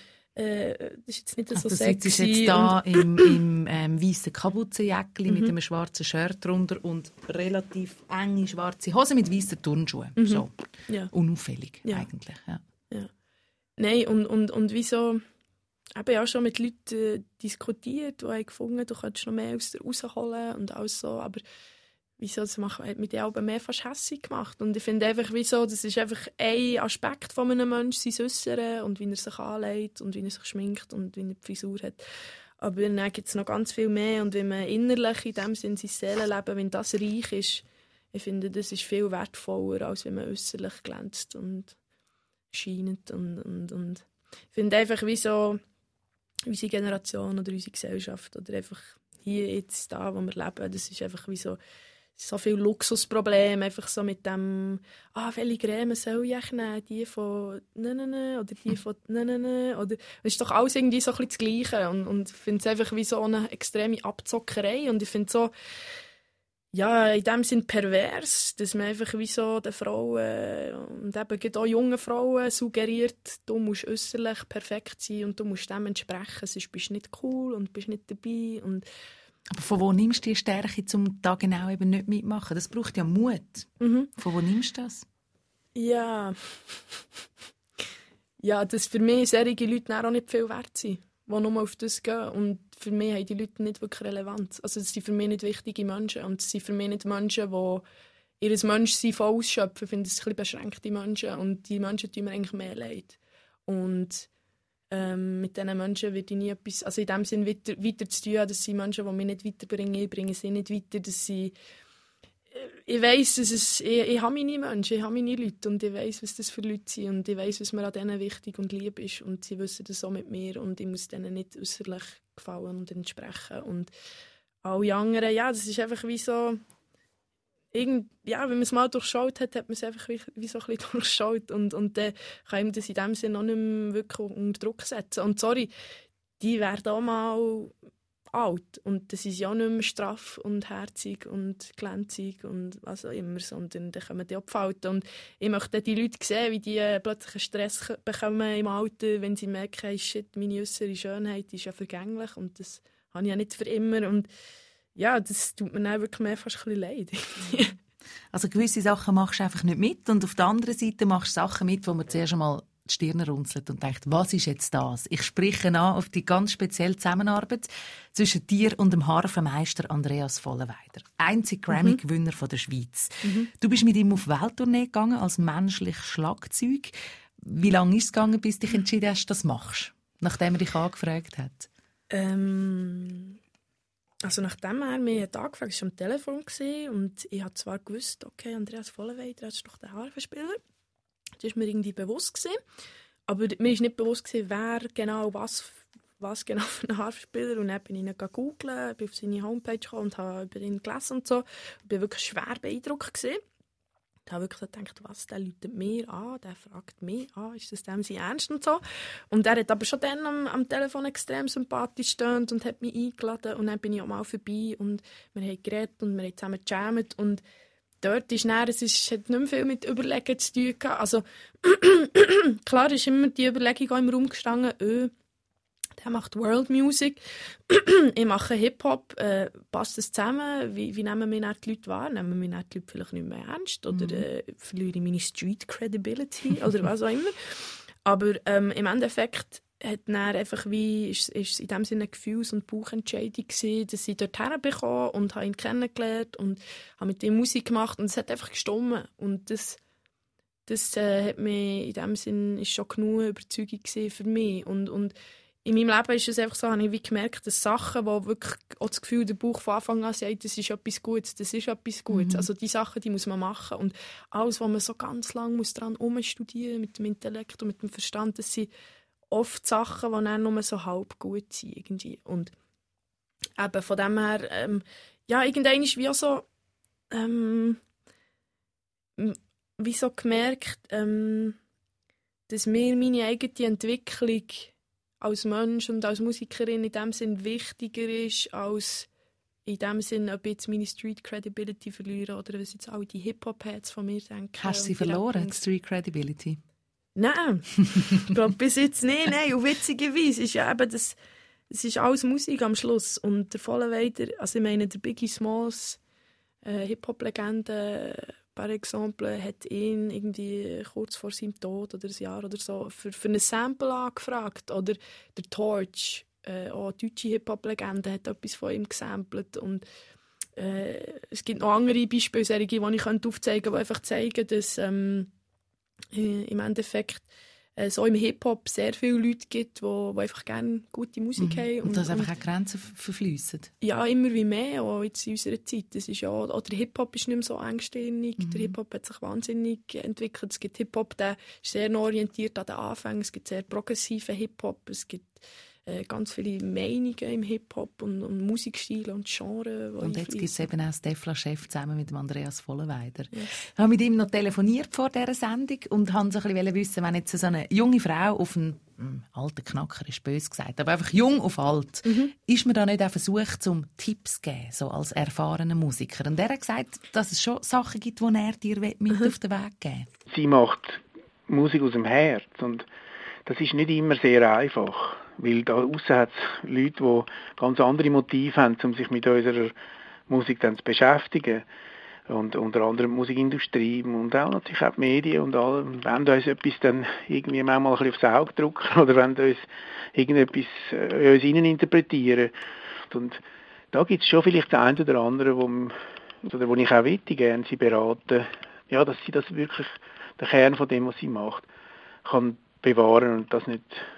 das ist jetzt nicht so sexy. Du sitzt jetzt da im weißen Kapuzenjäckchen mit einem schwarzen Shirt drunter und relativ enge schwarze Hose mit weißen Turnschuhen. So. Ja. Unauffällig eigentlich. Ja. Ja. Nein, und wieso? Ich habe ja schon mit Leuten diskutiert, die haben gefunden, du könntest noch mehr aus dir rausholen und alles so, aber wieso, das hat mich die Alben mehr fast hässig gemacht. Und ich finde einfach, wieso, das ist einfach ein Aspekt von einem Menschen, sein Äußeren und wie er sich anlegt und wie er sich schminkt und wie er die Frisur hat. Aber dann gibt es noch ganz viel mehr und wenn man innerlich in dem Sinne sein Seelenleben, wenn das reich ist, ich finde, das ist viel wertvoller, als wenn man äußerlich glänzt und scheint. Und ich finde einfach, wieso unsere Generation oder unsere Gesellschaft oder einfach hier jetzt da, wo wir leben, das ist einfach wie so viel Luxusproblem, einfach so mit dem, welche Creme soll ich nehmen, die von oder die von oder es ist doch alles irgendwie so ein bisschen das Gleiche und ich finde es einfach wie so eine extreme Abzockerei und ich finde so, ja, in dem Sinn pervers, dass man einfach wie so den Frauen und eben auch jungen Frauen suggeriert, du musst äußerlich perfekt sein und du musst dem entsprechen, sonst bist du nicht cool und bist nicht dabei. Und aber von wo nimmst du die Stärke, um da genau eben nicht mitmachen? Das braucht ja Mut. Von wo nimmst du das? Ja, dass für mich solche Leute auch nicht viel wert sind, die nur auf das gehen. Und für mich haben die Leute nicht wirklich Relevanz. Also das sind für mich nicht wichtige Menschen. Und das sind für mich nicht Menschen, die ihr Menschsein voll ausschöpfen. Ich finde, das sind ein bisschen beschränkte Menschen. Und die Menschen tun mir eigentlich mehr leid. Und mit diesen Menschen wird ich nie etwas, also in dem Sinn weiter zu tun, dass sie Menschen, die mich nicht weiterbringen, ich bringe sie nicht weiter, dass sie, ich weiss, ich habe meine Menschen, ich habe meine Leute und ich weiss, was das für Leute sind und ich weiss, was mir an denen wichtig und lieb ist und sie wissen das auch mit mir und ich muss denen nicht äußerlich gefallen und entsprechen und alle anderen, ja, das ist einfach wie so, wenn man es mal durchschaut hat man es einfach wie so ein bisschen durchschaut und dann kann ihm das in dem Sinne auch nicht mehr wirklich unter Druck setzen. Und sorry, die werden auch mal alt und das ist ja auch nicht mehr straff und herzig und glänzig und was auch immer, sondern dann kommen die abfalten. Und ich möchte die Leute sehen, wie die plötzlich einen Stress bekommen im Alter, wenn sie merken, hey, shit, meine äußere Schönheit ist ja vergänglich und das habe ich ja nicht für immer und ja, das tut mir dann wirklich mehr fast ein bisschen leid. Also gewisse Sachen machst du einfach nicht mit und auf der anderen Seite machst du Sachen mit, wo man zuerst einmal die Stirn runzelt und denkt, was ist jetzt das? Ich spreche an auf die ganz spezielle Zusammenarbeit zwischen dir und dem Harfenmeister Andreas Vollenweider. Einzig Grammy-Gewinner von der Schweiz. Du bist mit ihm auf Welttournee gegangen als menschliches Schlagzeug. Wie lange ist es gegangen, bis du dich entschieden hast, das machst? Nachdem er dich angefragt hat? Also nachdem er mich angefragt hat, war am Telefon und ich habe zwar gewusst, okay, Andreas Vollenweider ist doch der Harfenspieler. Das war mir irgendwie bewusst gewesen. Aber mir war nicht bewusst gewesen, wer genau was genau für ein Harfenspieler. Und dann bin ich ihn gegoogelt, bin auf seine Homepage gekommen und habe über ihn gelesen und so. Ich war wirklich schwer beeindruckt gewesen. Ich habe wirklich gedacht, was, der läutet mir an, der fragt mich an, ist das dem sein Ernst und so. Und er hat aber schon dann am Telefon extrem sympathisch gestöhnt und hat mich eingeladen. Und dann bin ich auch mal vorbei und wir haben geredet und wir haben zusammen gejammt. Und dort ist dann, hat nicht mehr viel mit Überlegen zu tun gehabt. Also klar ist immer die Überlegung auch im Raum gestanden, der macht World Music, ich mache Hip-Hop, passt das zusammen? Wie nehmen wir dann die Leute wahr? Nehmen wir dann die Leute vielleicht nicht mehr ernst? Oder verliere ich meine Street-Credibility? Oder was auch immer. Aber im Endeffekt hat dann einfach ist in dem Sinne eine Gefühls- und Bauchentscheidung gewesen, dass ich dort herbekomme und habe ihn kennengelernt und habe mit ihm Musik gemacht und es hat einfach gestimmt. Und das hat mich in dem Sinne ist schon genug Überzeugung gewesen für mich. Und in meinem Leben ist es einfach so, habe ich wie gemerkt, dass Sachen, wo wirklich auch das Gefühl, der Bauch von Anfang an sagt, das ist etwas Gutes, das ist etwas Gutes. Also die Sachen, die muss man machen. Und alles, was man so ganz lange daran umstudieren mit dem Intellekt und mit dem Verstand, das sind oft Sachen, die dann nur so halb gut sind. Irgendwie. Und eben von dem her, irgendwann ist wie auch so, wie so gemerkt, dass mir meine eigene Entwicklung als Mensch und als Musikerin in dem Sinn wichtiger ist, als in dem Sinn, ob ich jetzt meine Street Credibility verliere oder was jetzt alle die Hip-Hop-Heads von mir denken. Hast du sie verloren, die Street Credibility? Nein, ich glaube bis jetzt nicht. Nein, und witzigerweise ist ja eben das ist alles Musik am Schluss. Und der Vollenweider, also ich meine, der Biggie Smalls, Hip-Hop-Legende, par exemple, hat ihn irgendwie kurz vor seinem Tod oder ein Jahr oder so für ein Sample angefragt. Oder der Torch, auch eine deutsche Hip-Hop-Legende, hat etwas von ihm gesampelt. Und Es gibt noch andere Beispiele, die ich aufzeigen könnte, die einfach zeigen, dass im Endeffekt so im Hip-Hop sehr viele Leute gibt, die einfach gerne gute Musik haben. Und dass einfach auch Grenzen verfliessen. Ja, immer wie mehr, auch jetzt in unserer Zeit. Das ist ja, auch der Hip-Hop ist nicht mehr so engstirnig. Der Hip-Hop hat sich wahnsinnig entwickelt. Es gibt Hip-Hop, der ist sehr noch orientiert an den Anfängen. Es gibt sehr progressiven Hip-Hop. Es gibt ganz viele Meinungen im Hip-Hop und Musikstile und Genres. Und jetzt gibt es eben auch Stefla-Chef zusammen mit dem Andreas Vollenweider. Yes. Ich habe mit ihm noch telefoniert vor dieser Sendung und wollte so ein bisschen wissen, wenn jetzt so eine junge Frau auf einen alten Knacker, ist böse gesagt, aber einfach jung auf alt, ist man da nicht auch versucht, zum Tipps zu geben, so als erfahrener Musiker? Und er hat gesagt, dass es schon Sachen gibt, die er dir mit auf den Weg geben will. Sie macht Musik aus dem Herz und das ist nicht immer sehr einfach. Weil da aussen hat es Leute, die ganz andere Motive haben, um sich mit unserer Musik dann zu beschäftigen. Und unter anderem die Musikindustrie und auch natürlich auch die Medien und alle. Wenn uns etwas dann irgendwie manchmal ein bisschen aufs Auge drücken oder wenn uns irgendetwas uns hineininterpretieren. Und da gibt es schon vielleicht den einen oder anderen, wo ich auch gerne sie beraten, ja, dass sie das wirklich, den Kern von dem, was sie macht, kann bewahren und das nicht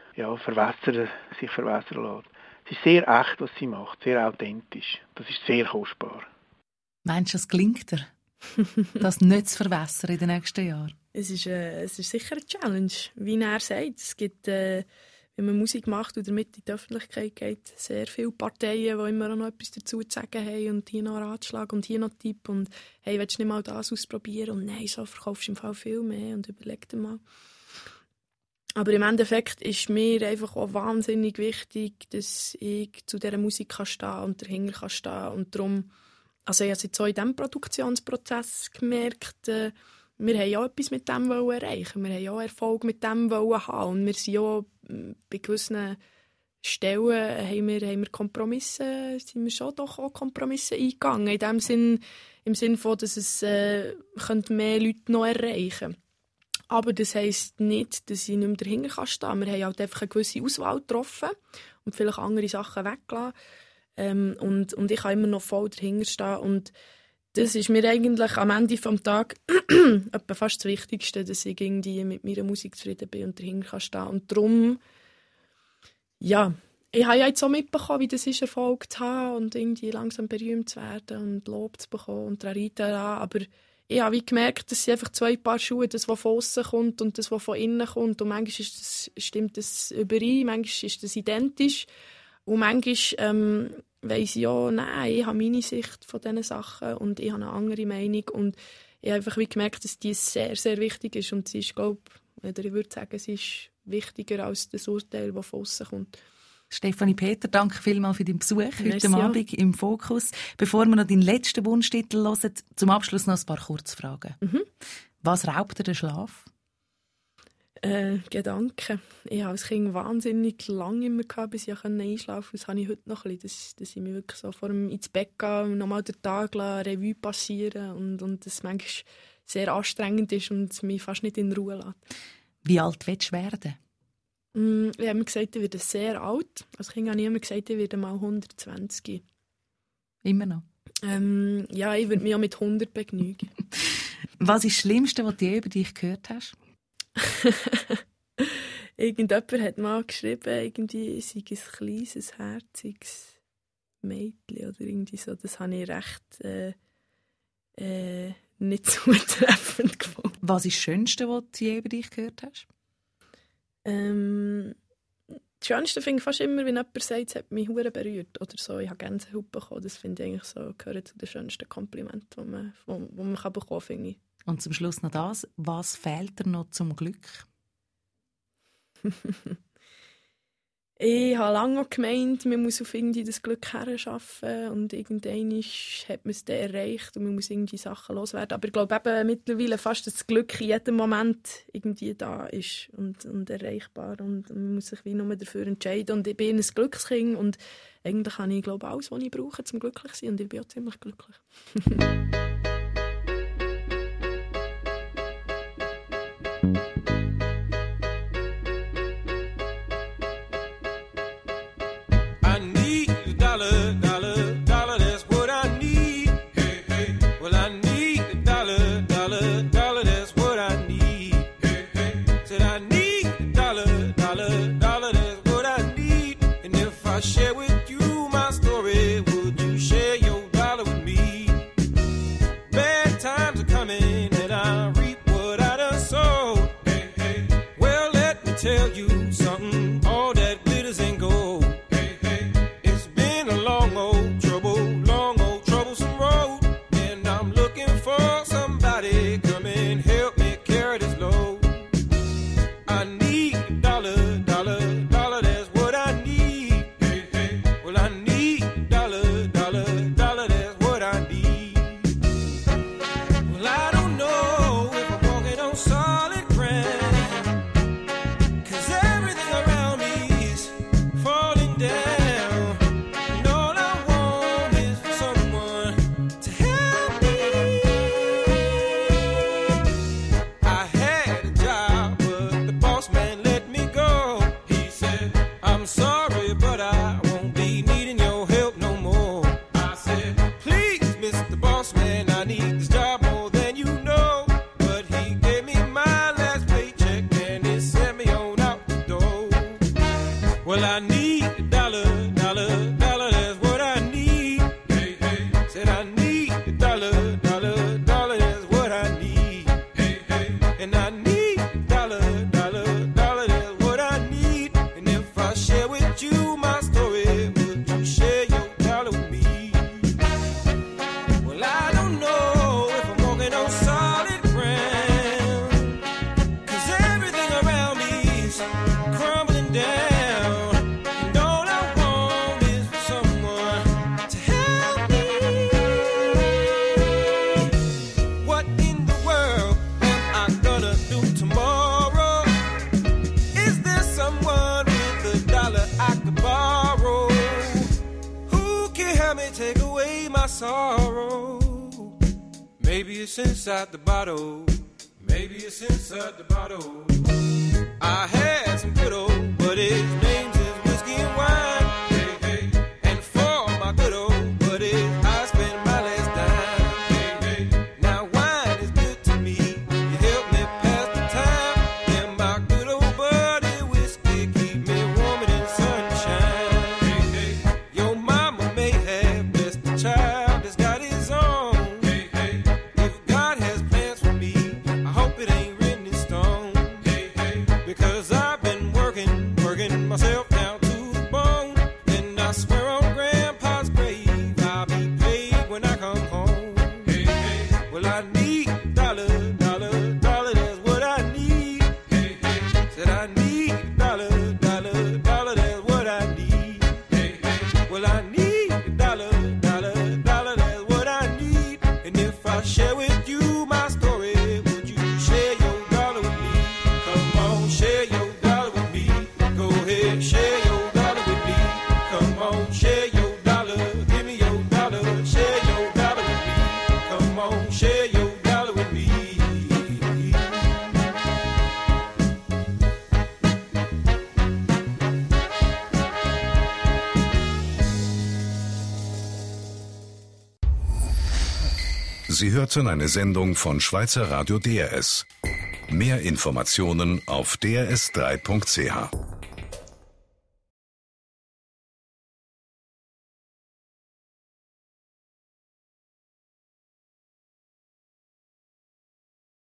sich verwässern lässt. Es ist sehr echt, was sie macht, sehr authentisch. Das ist sehr kostbar. Meinst du, es gelingt dir, das nicht zu verwässern in den nächsten Jahren? Es ist sicher eine Challenge. Wie er sagt, es gibt, wenn man Musik macht und damit in die Öffentlichkeit geht, sehr viele Parteien, die immer noch etwas dazu zu sagen haben und hier noch einen Ratschlag und hier noch einen Tipp und «Hey, willst du nicht mal das ausprobieren?» und «Nein, so verkaufst du im Fall viel mehr» und «Überleg dir mal». Aber im Endeffekt ist mir einfach auch wahnsinnig wichtig, dass ich zu dieser Musik stehen kann und dahinter stehen kann. Und darum, also ich habe jetzt auch in diesem Produktionsprozess gemerkt, wir haben ja etwas mit dem erreichen. Wir haben ja Erfolg mit dem haben. Und wir sind ja bei gewissen Stellen haben wir Kompromisse, sind wir schon doch auch Kompromisse eingegangen. In dem Sinn, im Sinne von, dass es mehr Leute noch erreichen könnte. Aber das heisst nicht, dass ich nicht mehr dahinter stehen kann. Wir haben halt einfach eine gewisse Auswahl getroffen und vielleicht andere Sachen weggelassen. Und ich kann immer noch voll dahinter stehen. Und das ist mir eigentlich am Ende des Tages etwa fast das Wichtigste, dass ich irgendwie mit meiner Musik zufrieden bin und dahinter stehen kann. Und darum, ja, ich habe ja jetzt auch mitbekommen, wie das ist, Erfolg zu haben und irgendwie langsam berühmt zu werden und Lob zu bekommen und daran. Aber ich habe gemerkt, dass es einfach 2 Paar Schuhe, das, was von außen kommt und das, was von innen kommt. Und manchmal stimmt das überein, manchmal ist das identisch. Und manchmal weiss ich ja, nein, ich habe meine Sicht von diesen Sachen und ich habe eine andere Meinung. Und ich habe einfach gemerkt, dass die sehr, sehr wichtig ist. Und sie ist, glaube ich, würde sagen, sie ist wichtiger als das Urteil, das von außen kommt. Stefanie Peter, danke vielmals für deinen Besuch heute Abend im Fokus. Bevor wir noch deinen letzten Wunschtitel hören, zum Abschluss noch ein paar Kurzfragen. Was raubt dir den Schlaf? Gedanken. Ich habe als Kind wahnsinnig lange immer gehabt, bis ich einschlafen konnte. Das habe ich heute noch ein bisschen. Dass ich mich wirklich so vor dem ins Bett gehe und nochmal den Tag Revue passieren und das manchmal sehr anstrengend ist und mich fast nicht in Ruhe lässt. Wie alt willst du werden? Ich habe mir gesagt, ich werde sehr alt. Als Kind habe ich immer gesagt, ich werde mal 120. Immer noch? Ja, ich würde mich auch mit 100 begnügen. Was ist das Schlimmste, was du je über dich gehört hast? Irgendjemand hat mal geschrieben, irgendwie sei ein kleines, herziges Mädchen oder irgendwie so. Das habe ich recht nicht zutreffend gefunden. Was ist das Schönste, was du je über dich gehört hast? Das Schönste finde ich fast immer, wenn jemand sagt, es hat mich verdammt berührt oder so. Ich habe Gänsehaut bekommen. Das finde ich eigentlich so, gehört zu den schönsten Komplimenten, die man bekommen kann, finde ich. Und zum Schluss noch das. Was fehlt dir noch zum Glück? Ich habe lange auch gemeint, man muss auf irgendwie das Glück herarbeiten und irgendwann hat man es dann erreicht und man muss irgendwie Sachen loswerden. Aber ich glaube eben mittlerweile fast, dass das Glück in jedem Moment irgendwie da ist und erreichbar und man muss sich wie nur dafür entscheiden. Und ich bin ein Glückskind und eigentlich habe ich, glaube alles, was ich brauche, um glücklich zu sein und ich bin auch ziemlich glücklich. Dollar, that's what I need. share with you my story, would you share your dollar with me? Bad times are coming and I reap what I done sowed. Hey, hey. Well, let me tell you something, all that glitters ain't gold. Hey, hey. It's been a long old troublesome road, and I'm looking for somebody come and help me carry this load. I need a dollar, that's what I need. Hey, hey. Well, I need a dollar, that's what I need. Well, I don't know if I'm walking on solid ground, 'cause everything around me is falling down. And all I want is for someone to help me. I had a job, but the boss man let me go. He said, I'm sorry, but I won't be needing your help no more. I said, please, Mr. Boss Man, I need this job more than you know. But he gave me my last paycheck and he sent me on out the door. Well, I need a dollar, that's what I need. Hey, hey. Said I need a dollar, that's what I need. Hey, hey. And I need a dollar, that's what I need. And if I share with you my story, would you share your dollar with me? Well, I don't know if I'm walking on solid ground, 'cause everything around me is crumbling down. And all I want is for someone to help me. What in the world am I gonna do tomorrow? Is there someone with a dollar I could borrow? Who can help me take away my sorrow? Maybe it's inside the bottle. Maybe it's inside the bottle. I had some good old buddies, names is whiskey and wine. Hey, hey. And for my good old buddies, I spent my last dime. Hey, hey. Now wine is good to me, you help me pass the time. And my good old buddy whiskey keep me warm in the sunshine. Hey, hey. Your mama may have blessed the child that's got his own. Hey, hey. If God has plans for me, I hope it ain't written in stone. Hey, hey. Because I've been working myself down to the bone. And I swear on Grandpa's grave, I'll be paid when I come home. Hey, hey. Well, I need a dollar, that's what I need. Hey, hey. Said I need a dollar, that's what I need. Hey, hey. Well, I need a dollar, that's what I need. And if I share with you my story, would you share your dollar with me? Come on, share your dollar with me. Go ahead, share your dollar with me. Come on, share your dollar. Give me your dollar. Share your dollar with me. Come on, share your dollar with me. Sie hörten eine Sendung von Schweizer Radio DRS. Mehr Informationen auf drs3.ch.